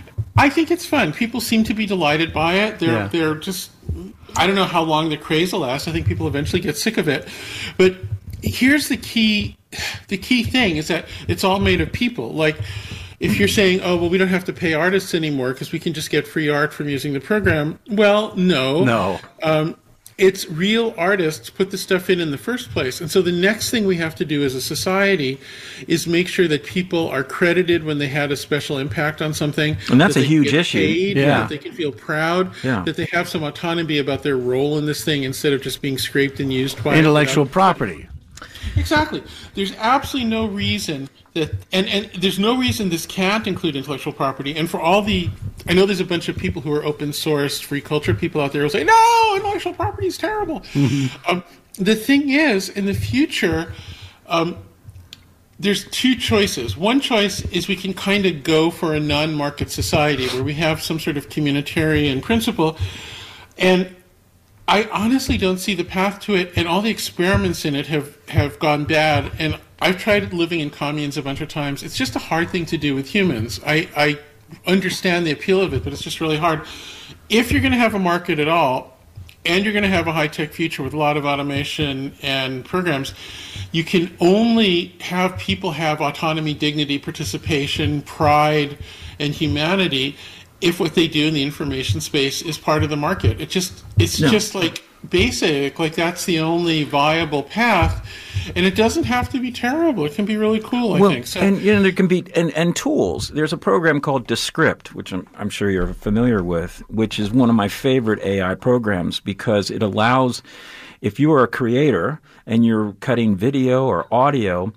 I think it's fun. People seem to be delighted by it. They're Yeah. they're just, I don't know how long the craze will last. I think people eventually get sick of it. But here's the key the key thing is that it's all made of people. Like, if you're saying, oh, well, we don't have to pay artists anymore because we can just get free art from using the program. Well, no. No. Um, it's real artists put the stuff in in the first place. And so the next thing we have to do as a society is make sure that people are credited when they had a special impact on something. And that's that a they huge get issue. paid, Yeah. that they can feel proud, Yeah. that they have some autonomy about their role in this thing instead of just being scraped and used by Intellectual property. Exactly. There's absolutely no reason that, and, and there's no reason this can't include intellectual property. And for all the, I know there's a bunch of people who are open source, free culture people out there who say, no, intellectual property is terrible. Mm-hmm. Um, the thing is, in the future, um, there's two choices. One choice is we can kind of go for a non-market society where we have some sort of communitarian principle, and I honestly don't see the path to it, and all the experiments in it have, have gone bad. And I've tried living in communes a bunch of times. It's just a hard thing to do with humans. I, I understand the appeal of it, but it's just really hard. If you're going to have a market at all, and you're going to have a high-tech future with a lot of automation and programs, you can only have people have autonomy, dignity, participation, pride, and humanity if what they do in the information space is part of the market. It just it's No. just like basic, like that's the only viable path, and it doesn't have to be terrible. It can be really cool, I well, think. So, and you know there can be and, and tools. There's a program called Descript, which I'm, I'm sure you're familiar with, which is one of my favorite A I programs because it allows, if you are a creator and you're cutting video or audio,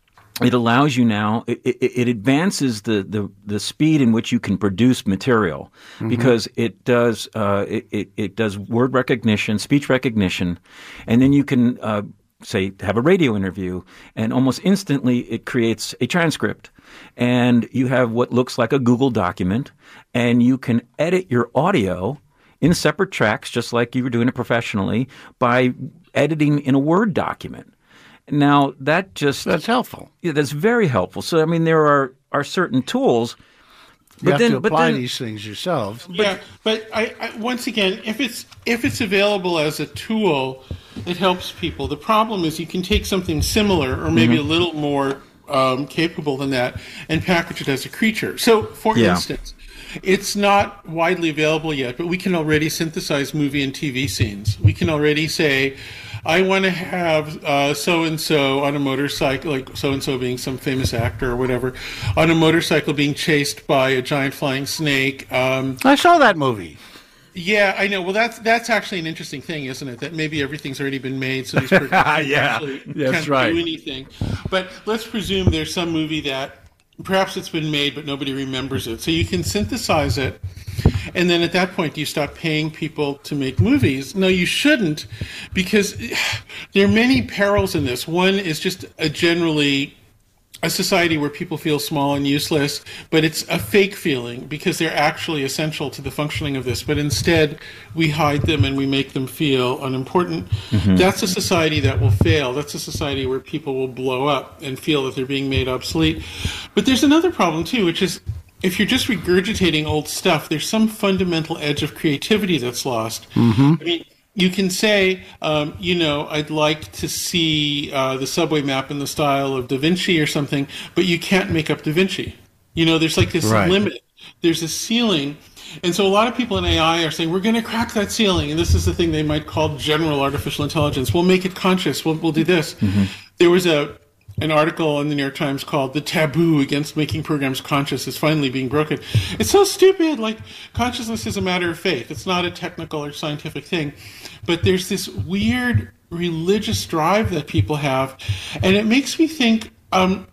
it allows you now, it, it, it advances the, the, the speed in which you can produce material mm-hmm. because it does uh, it, it, it does word recognition, speech recognition, and then you can uh, say have a radio interview, and almost instantly it creates a transcript, and you have what looks like a Google document, and you can edit your audio in separate tracks, just like you were doing it professionally, by editing in a Word document. Now, that just... That's helpful. Yeah, that's very helpful. So, I mean, there are, are certain tools... You but have then, to apply but then, these things yourself. yeah, but I, I, once again, if it's if it's available as a tool, it helps people. The problem is you can take something similar or maybe mm-hmm. a little more um, capable than that and package it as a creature. So, for yeah. instance... It's not widely available yet, but we can already synthesize movie and T V scenes. We can already say, I want to have uh, so-and-so on a motorcycle, like so-and-so being some famous actor or whatever, on a motorcycle being chased by a giant flying snake. Um, I saw that movie. Yeah, I know. Well, that's that's actually an interesting thing, isn't it? That maybe everything's already been made, so these people yeah, can't that's right. do anything. But let's presume there's some movie that perhaps it's been made, but nobody remembers it. So you can synthesize it, and then at that point, do you stop paying people to make movies? No, you shouldn't, because there are many perils in this. One is just a generally a society where people feel small and useless, but it's a fake feeling because they're actually essential to the functioning of this. But instead, we hide them and we make them feel unimportant. Mm-hmm. That's a society that will fail. That's a society where people will blow up and feel that they're being made obsolete. But there's another problem, too, which is if you're just regurgitating old stuff, there's some fundamental edge of creativity that's lost. Mm-hmm. I mean, you can say, um, you know, I'd like to see uh, the subway map in the style of Da Vinci or something, but you can't make up Da Vinci. You know, there's like this right. limit. There's a ceiling. And so a lot of people in A I are saying, we're going to crack that ceiling. And this is the thing they might call general artificial intelligence. We'll make it conscious. We'll, we'll do this. Mm-hmm. There was a an article in the New York Times called "The Taboo Against Making Programs Conscious is Finally Being Broken." It's so stupid. Like, consciousness is a matter of faith. It's not a technical or scientific thing. But there's this weird religious drive that people have. And it makes me think um,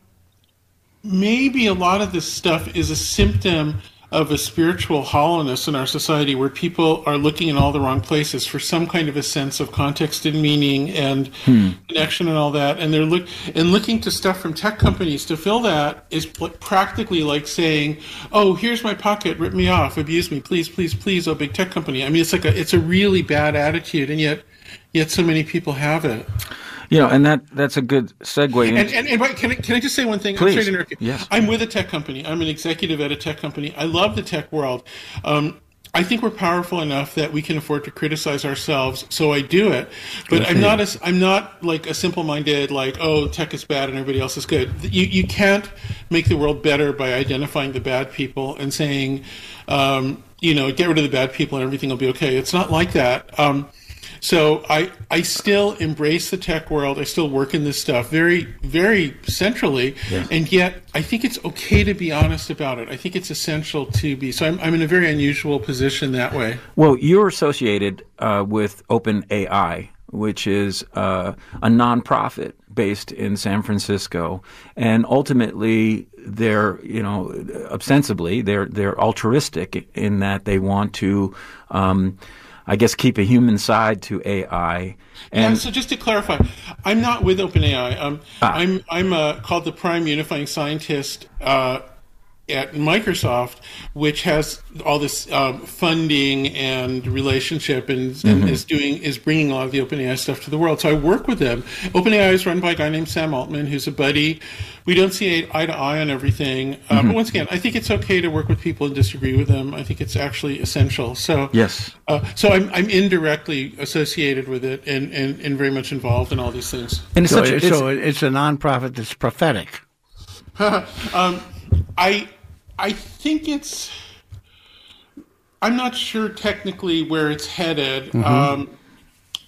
maybe a lot of this stuff is a symptom of a spiritual hollowness in our society where people are looking in all the wrong places for some kind of a sense of context and meaning and hmm. connection and all that. And they're look and looking to stuff from tech companies to fill that is practically like saying, oh, here's my pocket, rip me off, abuse me, please, please, please, oh, big tech company. I mean, it's like a, it's a really bad attitude, and yet, yet so many people have it. You know, and that, that's a good segue. And, and, and can, I, can I just say one thing? Please. I'm sorry to interrupt you. Yes. I'm with a tech company. I'm an executive at a tech company. I love the tech world. Um, I think we're powerful enough that we can afford to criticize ourselves, so I do it. But good I'm not a, I'm not like a simple-minded, like, oh, tech is bad and everybody else is good. You you can't make the world better by identifying the bad people and saying, um, you know, get rid of the bad people and everything will be okay. It's not like that. Um, So I, I still embrace the tech world. I still work in this stuff very, very centrally. Yes. And yet I think it's okay to be honest about it. I think it's essential to be. So I'm, I'm in a very unusual position that way. Well, you're associated uh, with OpenAI, which is uh, a nonprofit based in San Francisco. And ultimately, they're, you know, ostensibly, they're, they're altruistic in that they want to um, I guess, keep a human side to A I. And yeah, so just to clarify, I'm not with OpenAI. Um, ah. I'm I'm uh, called the Prime Unifying Scientist uh, at Microsoft, which has all this um, funding and relationship, and, mm-hmm. and is doing is bringing a lot of the OpenAI stuff to the world. So I work with them. OpenAI is run by a guy named Sam Altman, who's a buddy. We don't see eye to eye on everything, uh, mm-hmm. but once again, I think it's okay to work with people and disagree with them. I think it's actually essential. So yes, uh, so I'm I'm indirectly associated with it and, and, and very much involved in all these things. And it's so, such a, it's, so it's a nonprofit that's prophetic. um, I I think it's. I'm not sure technically where it's headed. Mm-hmm. Um,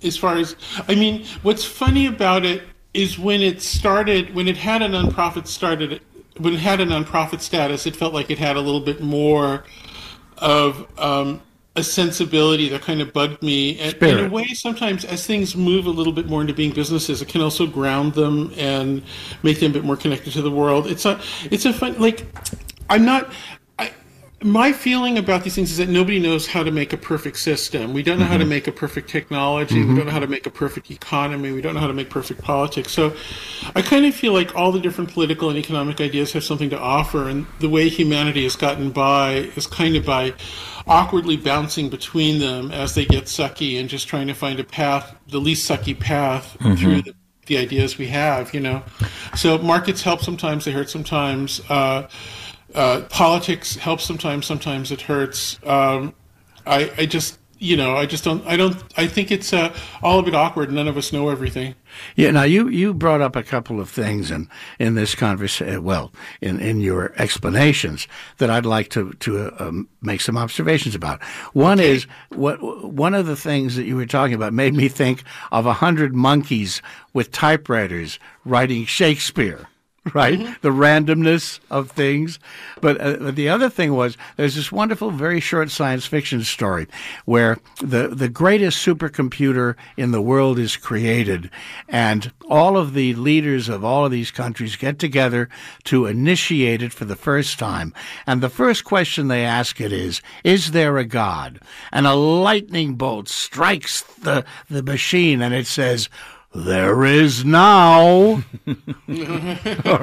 as far as, I mean, what's funny about it is when it started, when it had a nonprofit started, when it had a nonprofit status, it felt like it had a little bit more of um, a sensibility that kind of bugged me. And Spirit. in a way, sometimes as things move a little bit more into being businesses, it can also ground them and make them a bit more connected to the world. It's a, it's a fun, like, I'm not, I, my feeling about these things is that nobody knows how to make a perfect system. We don't know mm-hmm. how to make a perfect technology. Mm-hmm. We don't know how to make a perfect economy. We don't know how to make perfect politics. So I kind of feel like all the different political and economic ideas have something to offer, and the way humanity has gotten by is kind of by awkwardly bouncing between them as they get sucky and just trying to find a path, the least sucky path mm-hmm. through the, the ideas we have, you know. So markets help sometimes, they hurt sometimes. Uh, Uh, politics helps sometimes, sometimes it hurts. Um, I, I just, you know, I just don't, I don't, I think it's uh, all a bit awkward. None of us know everything. Yeah, now you, you brought up a couple of things in, in this conversation, well, in, in your explanations that I'd like to, to uh, um, make some observations about. One okay. is, what one of the things that you were talking about made me think of a hundred monkeys with typewriters writing Shakespeare. Right? Mm-hmm. The randomness of things. But uh, the other thing was, there's this wonderful, very short science fiction story where the, the greatest supercomputer in the world is created, and all of the leaders of all of these countries get together to initiate it for the first time. And the first question they ask it is, is there a God? And a lightning bolt strikes the, the machine, and it says, there is now. and,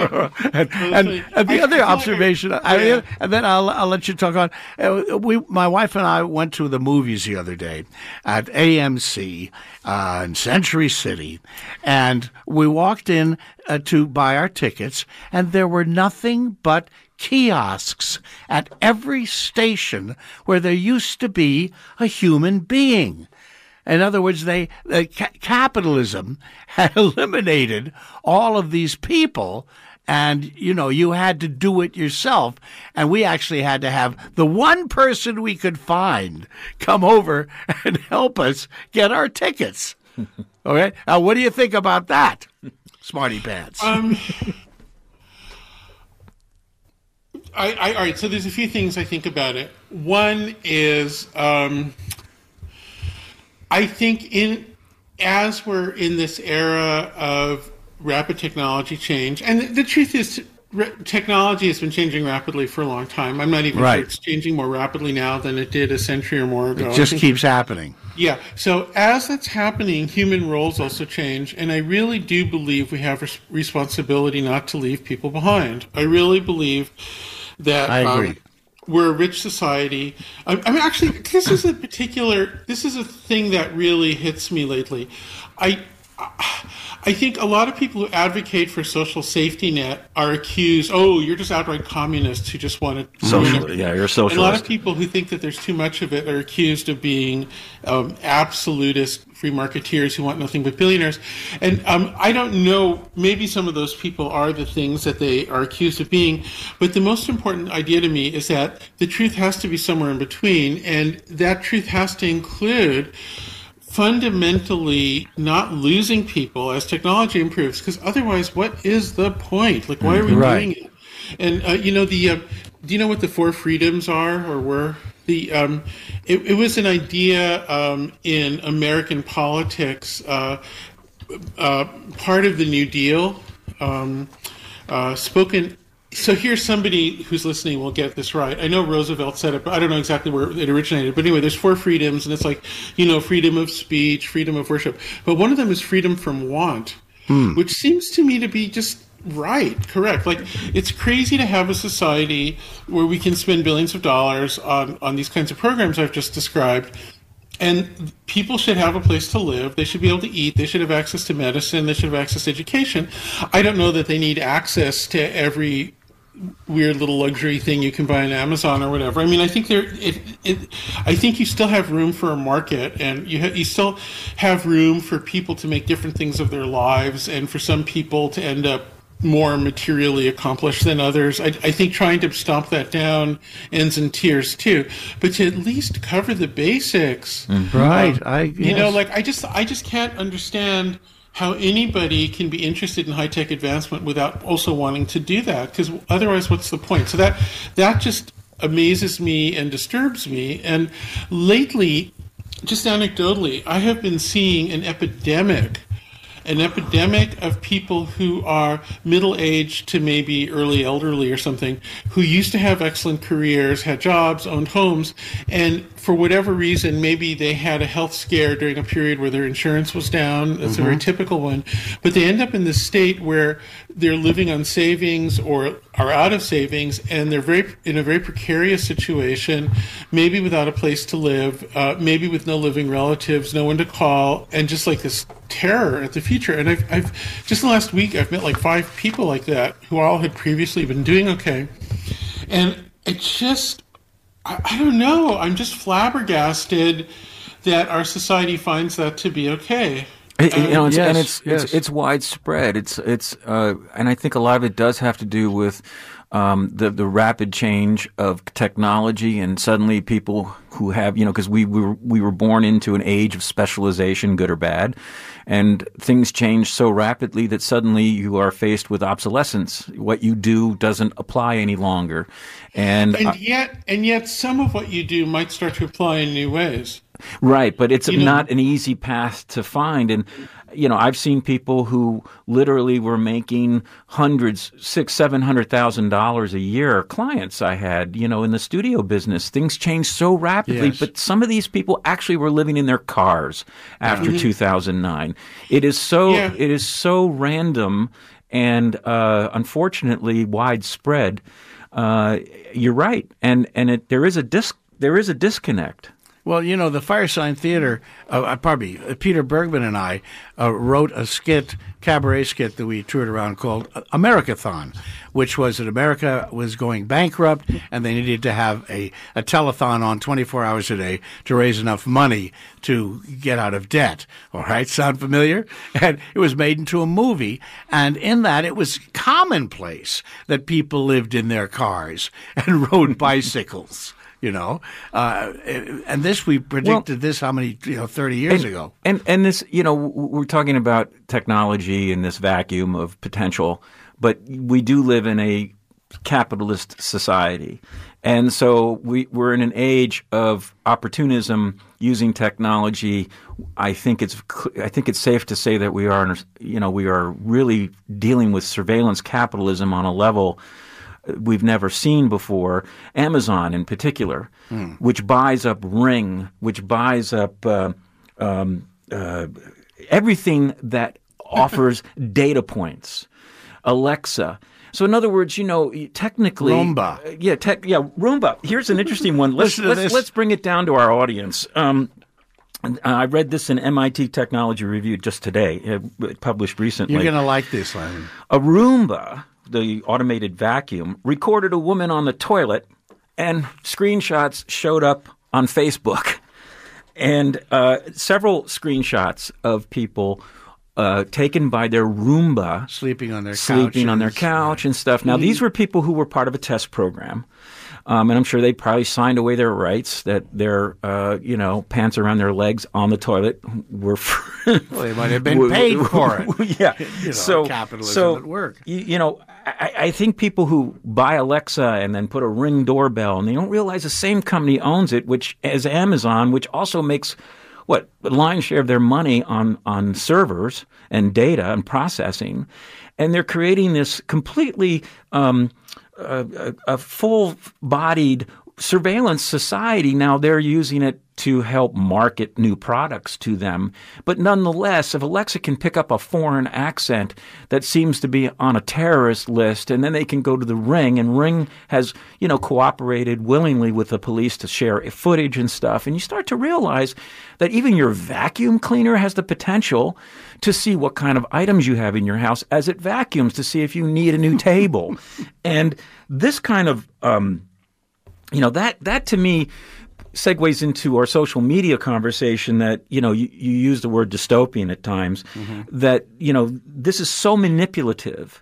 and, and the other observation, I, and then I'll, I'll let you talk on. Uh, we, my wife and I went to the movies the other day at A M C uh, in Century City, and we walked in uh, to buy our tickets, and there were nothing but kiosks at every station where there used to be a human being. In other words, they uh, ca- capitalism had eliminated all of these people, and, you know, you had to do it yourself. And we actually had to have the one person we could find come over and help us get our tickets. Okay? Now, what do you think about that, Smarty Pants? Um, I, I, all right, so there's a few things I think about it. One is... Um, I think in as we're in this era of rapid technology change, and the, the truth is re- technology has been changing rapidly for a long time. I'm not even right. sure it's changing more rapidly now than it did a century or more ago. It just keeps happening. Yeah. So as that's happening, human roles also change, and I really do believe we have a res- responsibility not to leave people behind. I really believe that... I agree. Um, We're a rich society. I, I mean, actually, this is a particular, this is a thing that really hits me lately. I, I think a lot of people who advocate for social safety net are accused, oh, you're just outright communists who just want to... Social, yeah, you're a socialist. And a lot of people who think that there's too much of it are accused of being um, absolutist free marketeers who want nothing but billionaires. And um, I don't know, maybe some of those people are the things that they are accused of being, but the most important idea to me is that the truth has to be somewhere in between, and that truth has to include fundamentally not losing people as technology improves, because otherwise what is the point? Like, why are we right. doing it? And, uh, you know, the uh, do you know what the four freedoms are or were? The um, it, it was an idea um, in American politics, uh, uh, part of the New Deal, um, uh, spoken. So here's somebody who's listening will get this right. I know Roosevelt said it, but I don't know exactly where it originated. But anyway, there's four freedoms, and it's like, you know, freedom of speech, freedom of worship. But one of them is freedom from want, hmm. which seems to me to be just right, correct. Like, it's crazy to have a society where we can spend billions of dollars on, on these kinds of programs I've just described, and people should have a place to live. They should be able to eat. They should have access to medicine. They should have access to education. I don't know that they need access to every weird little luxury thing you can buy on Amazon or whatever. I mean, I think there, it, it, I think you still have room for a market, and you ha- you still have room for people to make different things of their lives, and for some people to end up more materially accomplished than others. I, I think trying to stomp that down ends in tears too. But to at least cover the basics, mm-hmm. right? Um, I, you yes. know, like I just, I just can't understand how anybody can be interested in high-tech advancement without also wanting to do that. Because otherwise, what's the point? So that that just amazes me and disturbs me. And lately, just anecdotally, I have been seeing an epidemic. An epidemic of people who are middle-aged to maybe early elderly or something, who used to have excellent careers, had jobs, owned homes, and for whatever reason, maybe they had a health scare during a period where their insurance was down. That's mm-hmm. a very typical one. But they end up in this state where they're living on savings or are out of savings, and they're very in a very precarious situation, maybe without a place to live, uh, maybe with no living relatives, no one to call, and just like this terror at the future. And I've, I've just in the last week, I've met like five people like that who all had previously been doing okay. And it just, I, I don't know, I'm just flabbergasted that our society finds that to be okay. It, you know, it's, yes, and it's, yes. it's it's widespread. It's it's uh, and I think a lot of it does have to do with um, the the rapid change of technology, and suddenly people who have, you know, because we, we were we were born into an age of specialization, good or bad, and things change so rapidly that suddenly you are faced with obsolescence. What you do doesn't apply any longer, and and yet and yet some of what you do might start to apply in new ways. Right, but it's you know, not an easy path to find. And, you know, I've seen people who literally were making hundreds, six, seven hundred thousand dollars a year. Clients I had, you know, in the studio business, things changed so rapidly. Yes. But some of these people actually were living in their cars after mm-hmm. two thousand nine. It is so yeah. it is so random and uh, unfortunately widespread. Uh, you're right, and and it, there is a dis- there is a disconnect. Well, you know, the Firesign Theater, uh, pardon me, uh, Peter Bergman and I uh, wrote a skit, cabaret skit that we toured around called Americathon, which was that America was going bankrupt and they needed to have a, a telethon on twenty-four hours a day to raise enough money to get out of debt. All right, sound familiar? And it was made into a movie, and in that it was commonplace that people lived in their cars and rode bicycles. You know, uh, and this we predicted well, this how many you know thirty years and, ago. And and this you know we're talking about technology and this vacuum of potential, but we do live in a capitalist society, and so we we're in an age of opportunism using technology. I think it's I think it's safe to say that we are you know we are really dealing with surveillance capitalism on a level we've never seen before. Amazon in particular, mm. which buys up Ring, which buys up uh, um, uh, everything that offers data points. Alexa. So in other words, you know, technically, Roomba. Uh, yeah, tech, yeah, Roomba. Here's an interesting one. Let's let's, let's bring it down to our audience. Um, I read this in M I T Technology Review just today, it published recently. You're going to like this, Larry. A Roomba, the automated vacuum, recorded a woman on the toilet, and screenshots showed up on Facebook. And uh, several screenshots of people uh, taken by their Roomba. Sleeping on their couch. Sleeping on their couch and stuff. Now, mm-hmm. these were people who were part of a test program. Um, and I'm sure they probably signed away their rights that their, uh, you know, pants around their legs on the toilet were free. Well, they might have been paid for it. Yeah. You know, so, capitalism so, at work. You, you know, I, I think people who buy Alexa and then put a Ring doorbell, and they don't realize the same company owns it, which is Amazon, which also makes, what, the lion's share of their money on, on servers and data and processing. And they're creating this completely um, a, a full-bodied surveillance society. Now they're using it to help market new products to them. But nonetheless, if Alexa can pick up a foreign accent that seems to be on a terrorist list, and then they can go to the Ring, and Ring has, you know, cooperated willingly with the police to share footage and stuff, and you start to realize that even your vacuum cleaner has the potential to see what kind of items you have in your house as it vacuums to see if you need a new table. And this kind of, um, you know, that that to me segues into our social media conversation that, you know, you, you use the word dystopian at times, mm-hmm. that, you know, this is so manipulative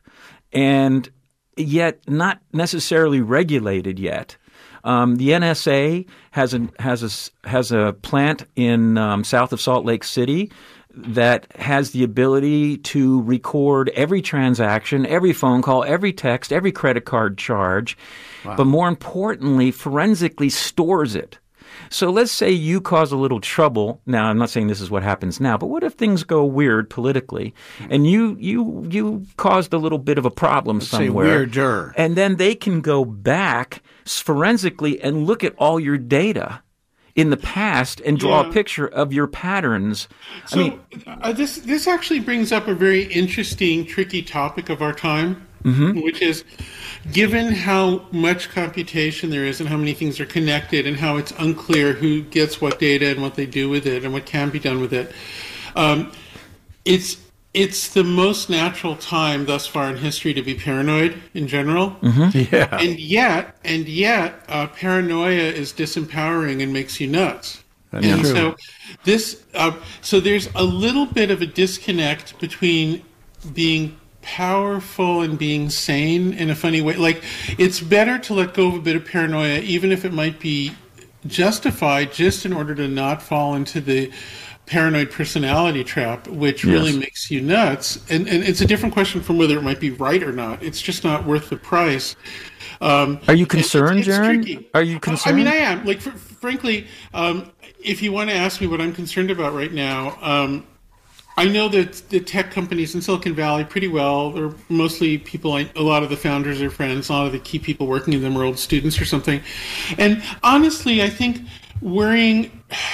and yet not necessarily regulated yet. Um, the N S A has a has a has a plant in um, south of Salt Lake City that has the ability to record every transaction, every phone call, every text, every credit card charge, wow. but more importantly, forensically stores it. So let's say you cause a little trouble. Now, I'm not saying this is what happens now, but what if things go weird politically and you you you caused a little bit of a problem let's somewhere? Say weirder. And then they can go back forensically and look at all your data in the past and draw yeah. a picture of your patterns. So I mean, uh, this this actually brings up a very interesting, tricky topic of our time, mm-hmm. which is, given how much computation there is and how many things are connected and how it's unclear who gets what data and what they do with it and what can be done with it, um, it's it's the most natural time thus far in history to be paranoid in general. Mm-hmm. Yeah. And yet, and yet, uh, paranoia is disempowering and makes you nuts. That's and true. so this, uh, so there's a little bit of a disconnect between being powerful and being sane in a funny way. Like, it's better to let go of a bit of paranoia, even if it might be justified, just in order to not fall into the paranoid personality trap, which yes. really makes you nuts. And, and it's a different question from whether it might be right or not. It's just not worth the price. Um, Are you concerned, it's, it's Jaron? tricky. Are you concerned? I mean, I am. Like, fr- frankly, um, if you want to ask me what I'm concerned about right now, um, I know that the tech companies in Silicon Valley pretty well. They're mostly people, I, a lot of the founders are friends, a lot of the key people working in them are old students or something. And honestly, I think worrying...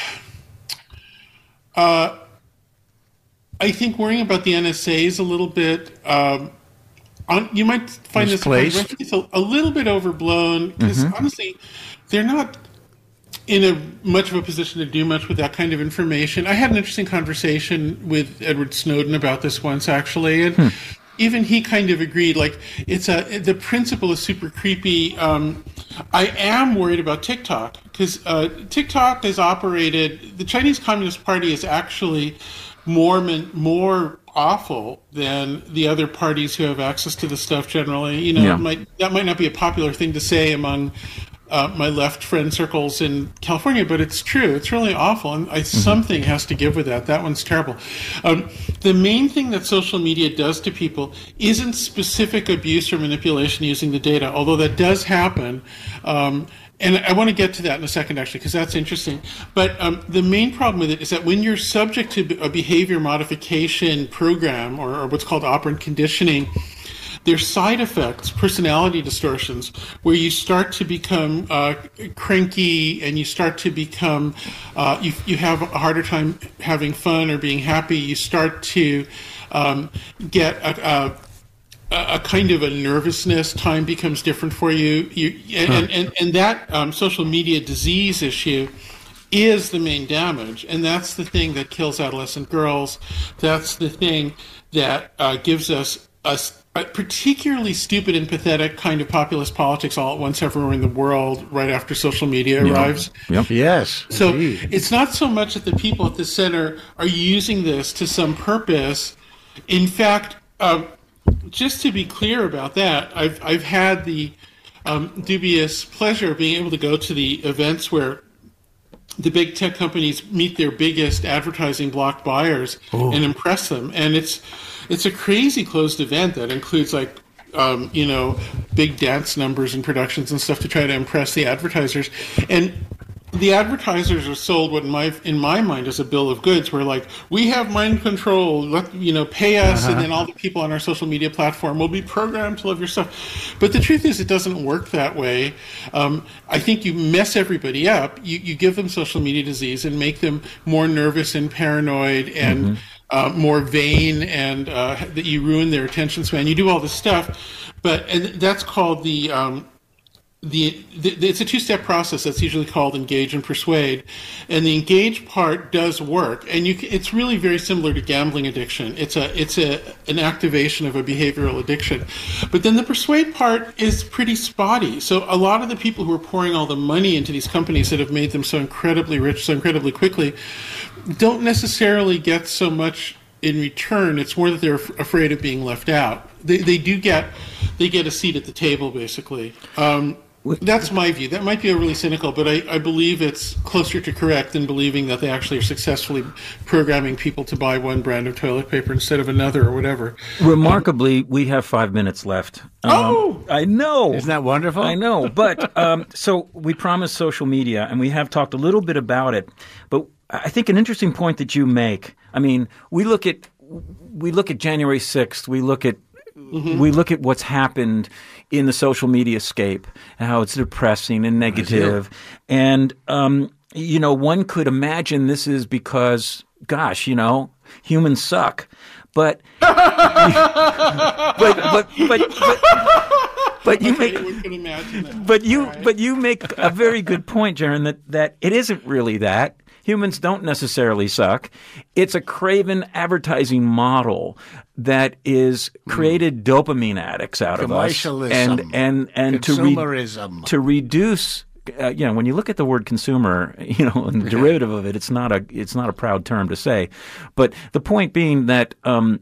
Uh, I think worrying about the N S A is a little bit. Um, on, you might find Misplaced. this. I think it's a, a little bit overblown because mm-hmm. honestly, they're not in a much of a position to do much with that kind of information. I had an interesting conversation with Edward Snowden about this once, actually, and. Hmm. Even he kind of agreed, like, it's a, the principle is super creepy. Um, I am worried about TikTok because uh, TikTok is operated, the Chinese Communist Party is actually more, more awful than the other parties who have access to the stuff generally. You know, yeah. it might, that might not be a popular thing to say among uh, my left friend circles in California, but it's true. It's really awful, and I, mm-hmm. something has to give with that. That one's terrible. Um, the main thing that social media does to people isn't specific abuse or manipulation using the data, although that does happen. Um, and I want to get to that in a second, actually, because that's interesting. But um, the main problem with it is that when you're subject to a behavior modification program, or, or what's called operant conditioning, there's side effects, personality distortions, where you start to become uh, cranky and you start to become, uh, you, you have a harder time having fun or being happy. You start to um, get a, a, a kind of a nervousness. Time becomes different for you. you and, and, and that um, social media disease issue is the main damage. And that's the thing that kills adolescent girls. That's the thing that uh, gives us a A particularly stupid and pathetic kind of populist politics all at once everywhere in the world right after social media yeah. arrives. Yep. Yes. So indeed. It's not so much that the people at the center are using this to some purpose. In fact, um, just to be clear about that, I've, I've had the um, dubious pleasure of being able to go to the events where the big tech companies meet their biggest advertising block buyers Ooh. and impress them. And it's it's a crazy closed event that includes, like, um, you know, big dance numbers and productions and stuff to try to impress the advertisers. And the advertisers are sold what in my in my mind is a bill of goods, where, like, we have mind control, let, you know, pay us, uh-huh. and then all the people on our social media platform will be programmed to love your stuff. But the truth is, it doesn't work that way. Um, I think you mess everybody up. You, you give them social media disease and make them more nervous and paranoid and mm-hmm. uh, more vain, and uh, that you ruin their attention span. You do all this stuff, but and that's called the um, The, the it's a two-step process that's usually called engage and persuade, and the engage part does work, and you it's really very similar to gambling addiction. It's a it's a an activation of a behavioral addiction, but then the persuade part is pretty spotty. So a lot of the people who are pouring all the money into these companies that have made them so incredibly rich so incredibly quickly don't necessarily get so much in return. It's more that they're af- afraid of being left out. They they do get they get a seat at the table, basically. Um, that's my view. That might be a really cynical, but I, I believe it's closer to correct than believing that they actually are successfully programming people to buy one brand of toilet paper instead of another or whatever. Remarkably, um, we have five minutes left. Um, oh! I know. Isn't that wonderful? I know. But um, so we promised social media, and we have talked a little bit about it. But I think an interesting point that you make, I mean, we look at we look at January sixth, we look at Mm-hmm. we look at what's happened in the social media scape, how it's depressing and negative. And, um, you know, one could imagine this is because, gosh, you know, humans suck. But, but, but, but, but, but you okay, make, we can imagine that. but you, right. but you make a very good point, Jaron, that, that it isn't really that. Humans don't necessarily suck. It's a craven advertising model that is created mm. dopamine addicts out of us, Commercialism, and and and to re- to reduce. Uh, you know, when you look at the word consumer, you know, and the derivative of it, it's not a it's not a proud term to say, but the point being that. Um,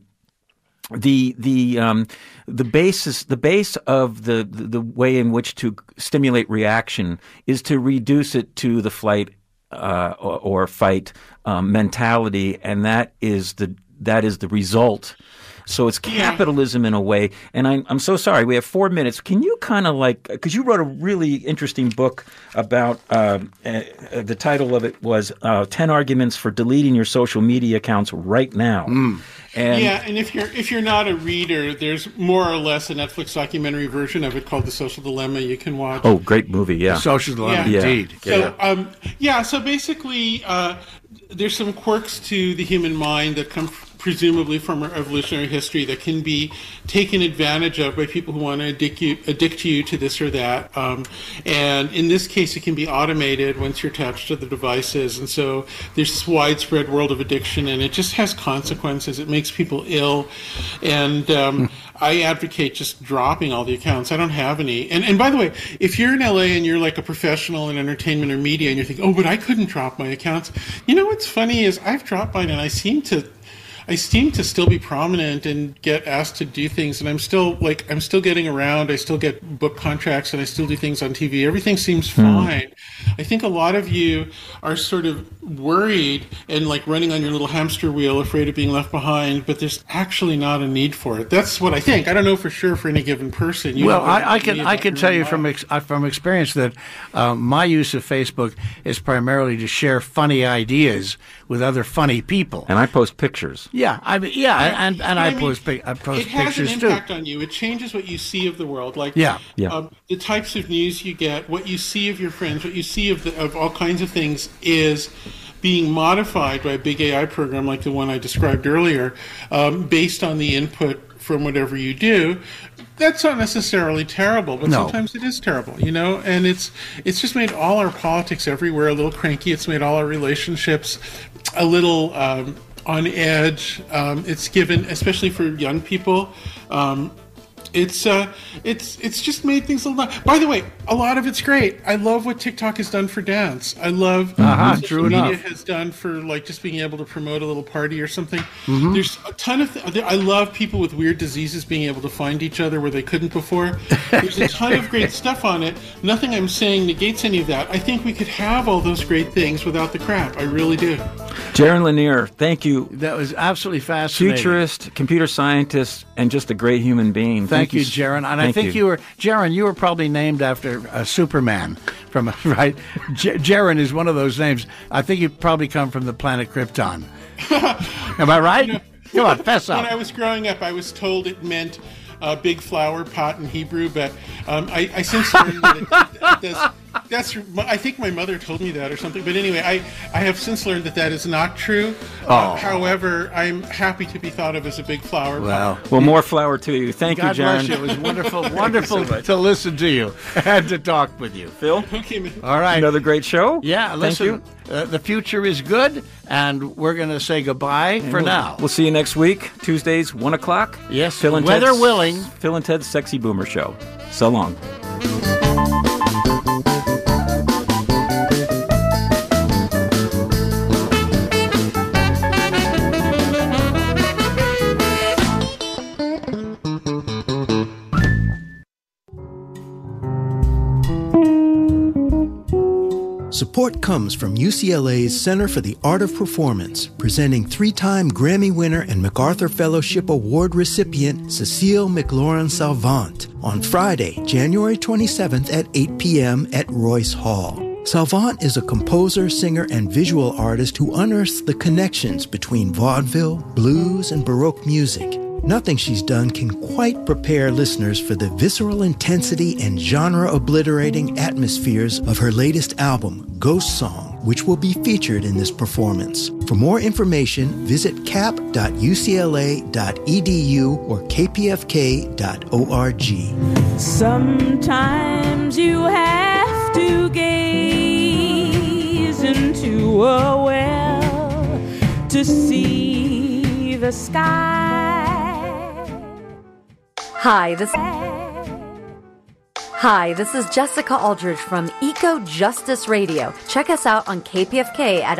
The the um, the basis the base of the, the the way in which to stimulate reaction is to reduce it to the flight uh, or, or fight um, mentality, and that is the that is the result. So it's capitalism in a way. And I'm, I'm so sorry. We have four minutes. Can you kind of like – because you wrote a really interesting book about uh, – uh, the title of it was uh, ten Arguments for Deleting Your Social Media Accounts Right Now. Mm. And yeah, and if you're if you're not a reader, there's more or less a Netflix documentary version of it called The Social Dilemma you can watch. Oh, great movie, yeah. The Social Dilemma, Yeah. indeed. So, Yeah. um, yeah, so basically, uh, there's some quirks to the human mind that come f- presumably from our evolutionary history that can be taken advantage of by people who want to addict you, addict you to this or that. Um, and in this case, it can be automated once you're attached to the devices. And so there's this widespread world of addiction, and it just has consequences. It makes people ill. And um, I advocate just dropping all the accounts. I don't have any. And, and by the way, if you're in L A and you're like a professional in entertainment or media and you're thinking, oh, but I couldn't drop my accounts. You know what's funny is I've dropped mine and I seem to I seem to still be prominent and get asked to do things, and I'm still like I'm still getting around. I still get book contracts, and I still do things on T V. Everything seems fine. Mm. I think a lot of you are sort of worried and like running on your little hamster wheel, afraid of being left behind. But there's actually not a need for it. That's what I think. I don't know for sure for any given person. You well, I, I can I can tell you from ex, from experience that um, my use of Facebook is primarily to share funny ideas with other funny people, and I post pictures. Yeah, I mean, yeah, and and I, I mean, post I post it has pictures an too. impact on you. It changes what you see of the world. Like yeah, yeah. Um, the types of news you get, what you see of your friends, what you see of the, of all kinds of things is being modified by a big A I program like the one I described earlier, um, based on the input from whatever you do. That's not necessarily terrible, but no. sometimes it is terrible, you know. And it's it's just made all our politics everywhere a little cranky. It's made all our relationships a little um, on edge. Um, it's given, especially for young people, um, it's uh, it's it's just made things a lot. By the way, a lot of it's great. I love what TikTok has done for dance. I love uh-huh, what social true media enough. has done for like just being able to promote a little party or something. Mm-hmm. There's a ton of. Th- I love people with weird diseases being able to find each other where they couldn't before. There's a ton of great stuff on it. Nothing I'm saying negates any of that. I think we could have all those great things without the crap. I really do. Jaron Lanier, thank you. That was absolutely fascinating. Futurist, computer scientist, and just a great human being. Thank, thank you, you, Jaron. And thank I think you. you were, Jaron, you were probably named after uh, Superman, from right? J- Jaron is one of those names. I think you probably come from the planet Krypton. Am I right? You know, Come on, fess up. When I was growing up, I was told it meant uh, big flower pot in Hebrew, but um, I, I since learned that it, it does. That's. I think my mother told me that or something. But anyway, I, I have since learned that that is not true. Oh. Uh, however, I'm happy to be thought of as a big flower Well, pot. Well, more flower to you. Thank God you, Jaron. bless you. It was wonderful, wonderful so to listen to you and to talk with you. Phil, Okay, man. All right. another great show. Yeah, Thank listen, you. uh, the future is good, and we're going to say goodbye for we'll, now. We'll see you next week, Tuesdays, one o'clock. Yes, Phil and weather Ted's, willing. Phil and Ted's Sexy Boomer Show. So long. Support comes from U C L A's Center for the Art of Performance, presenting three-time Grammy winner and MacArthur Fellowship Award recipient Cecile McLaurin-Salvant on Friday, January twenty-seventh at eight p.m. at Royce Hall. Salvant is a composer, singer, and visual artist who unearths the connections between vaudeville, blues, and Baroque music. Nothing she's done can quite prepare listeners for the visceral intensity and genre-obliterating atmospheres of her latest album, Ghost Song, which will be featured in this performance. For more information, visit cap dot u c l a dot e d u or k p f k dot org. Sometimes you have to gaze into a well to see the sky. Hi, this Hi, this is Jessica Aldridge from Eco Justice Radio. Check us out on K P F K at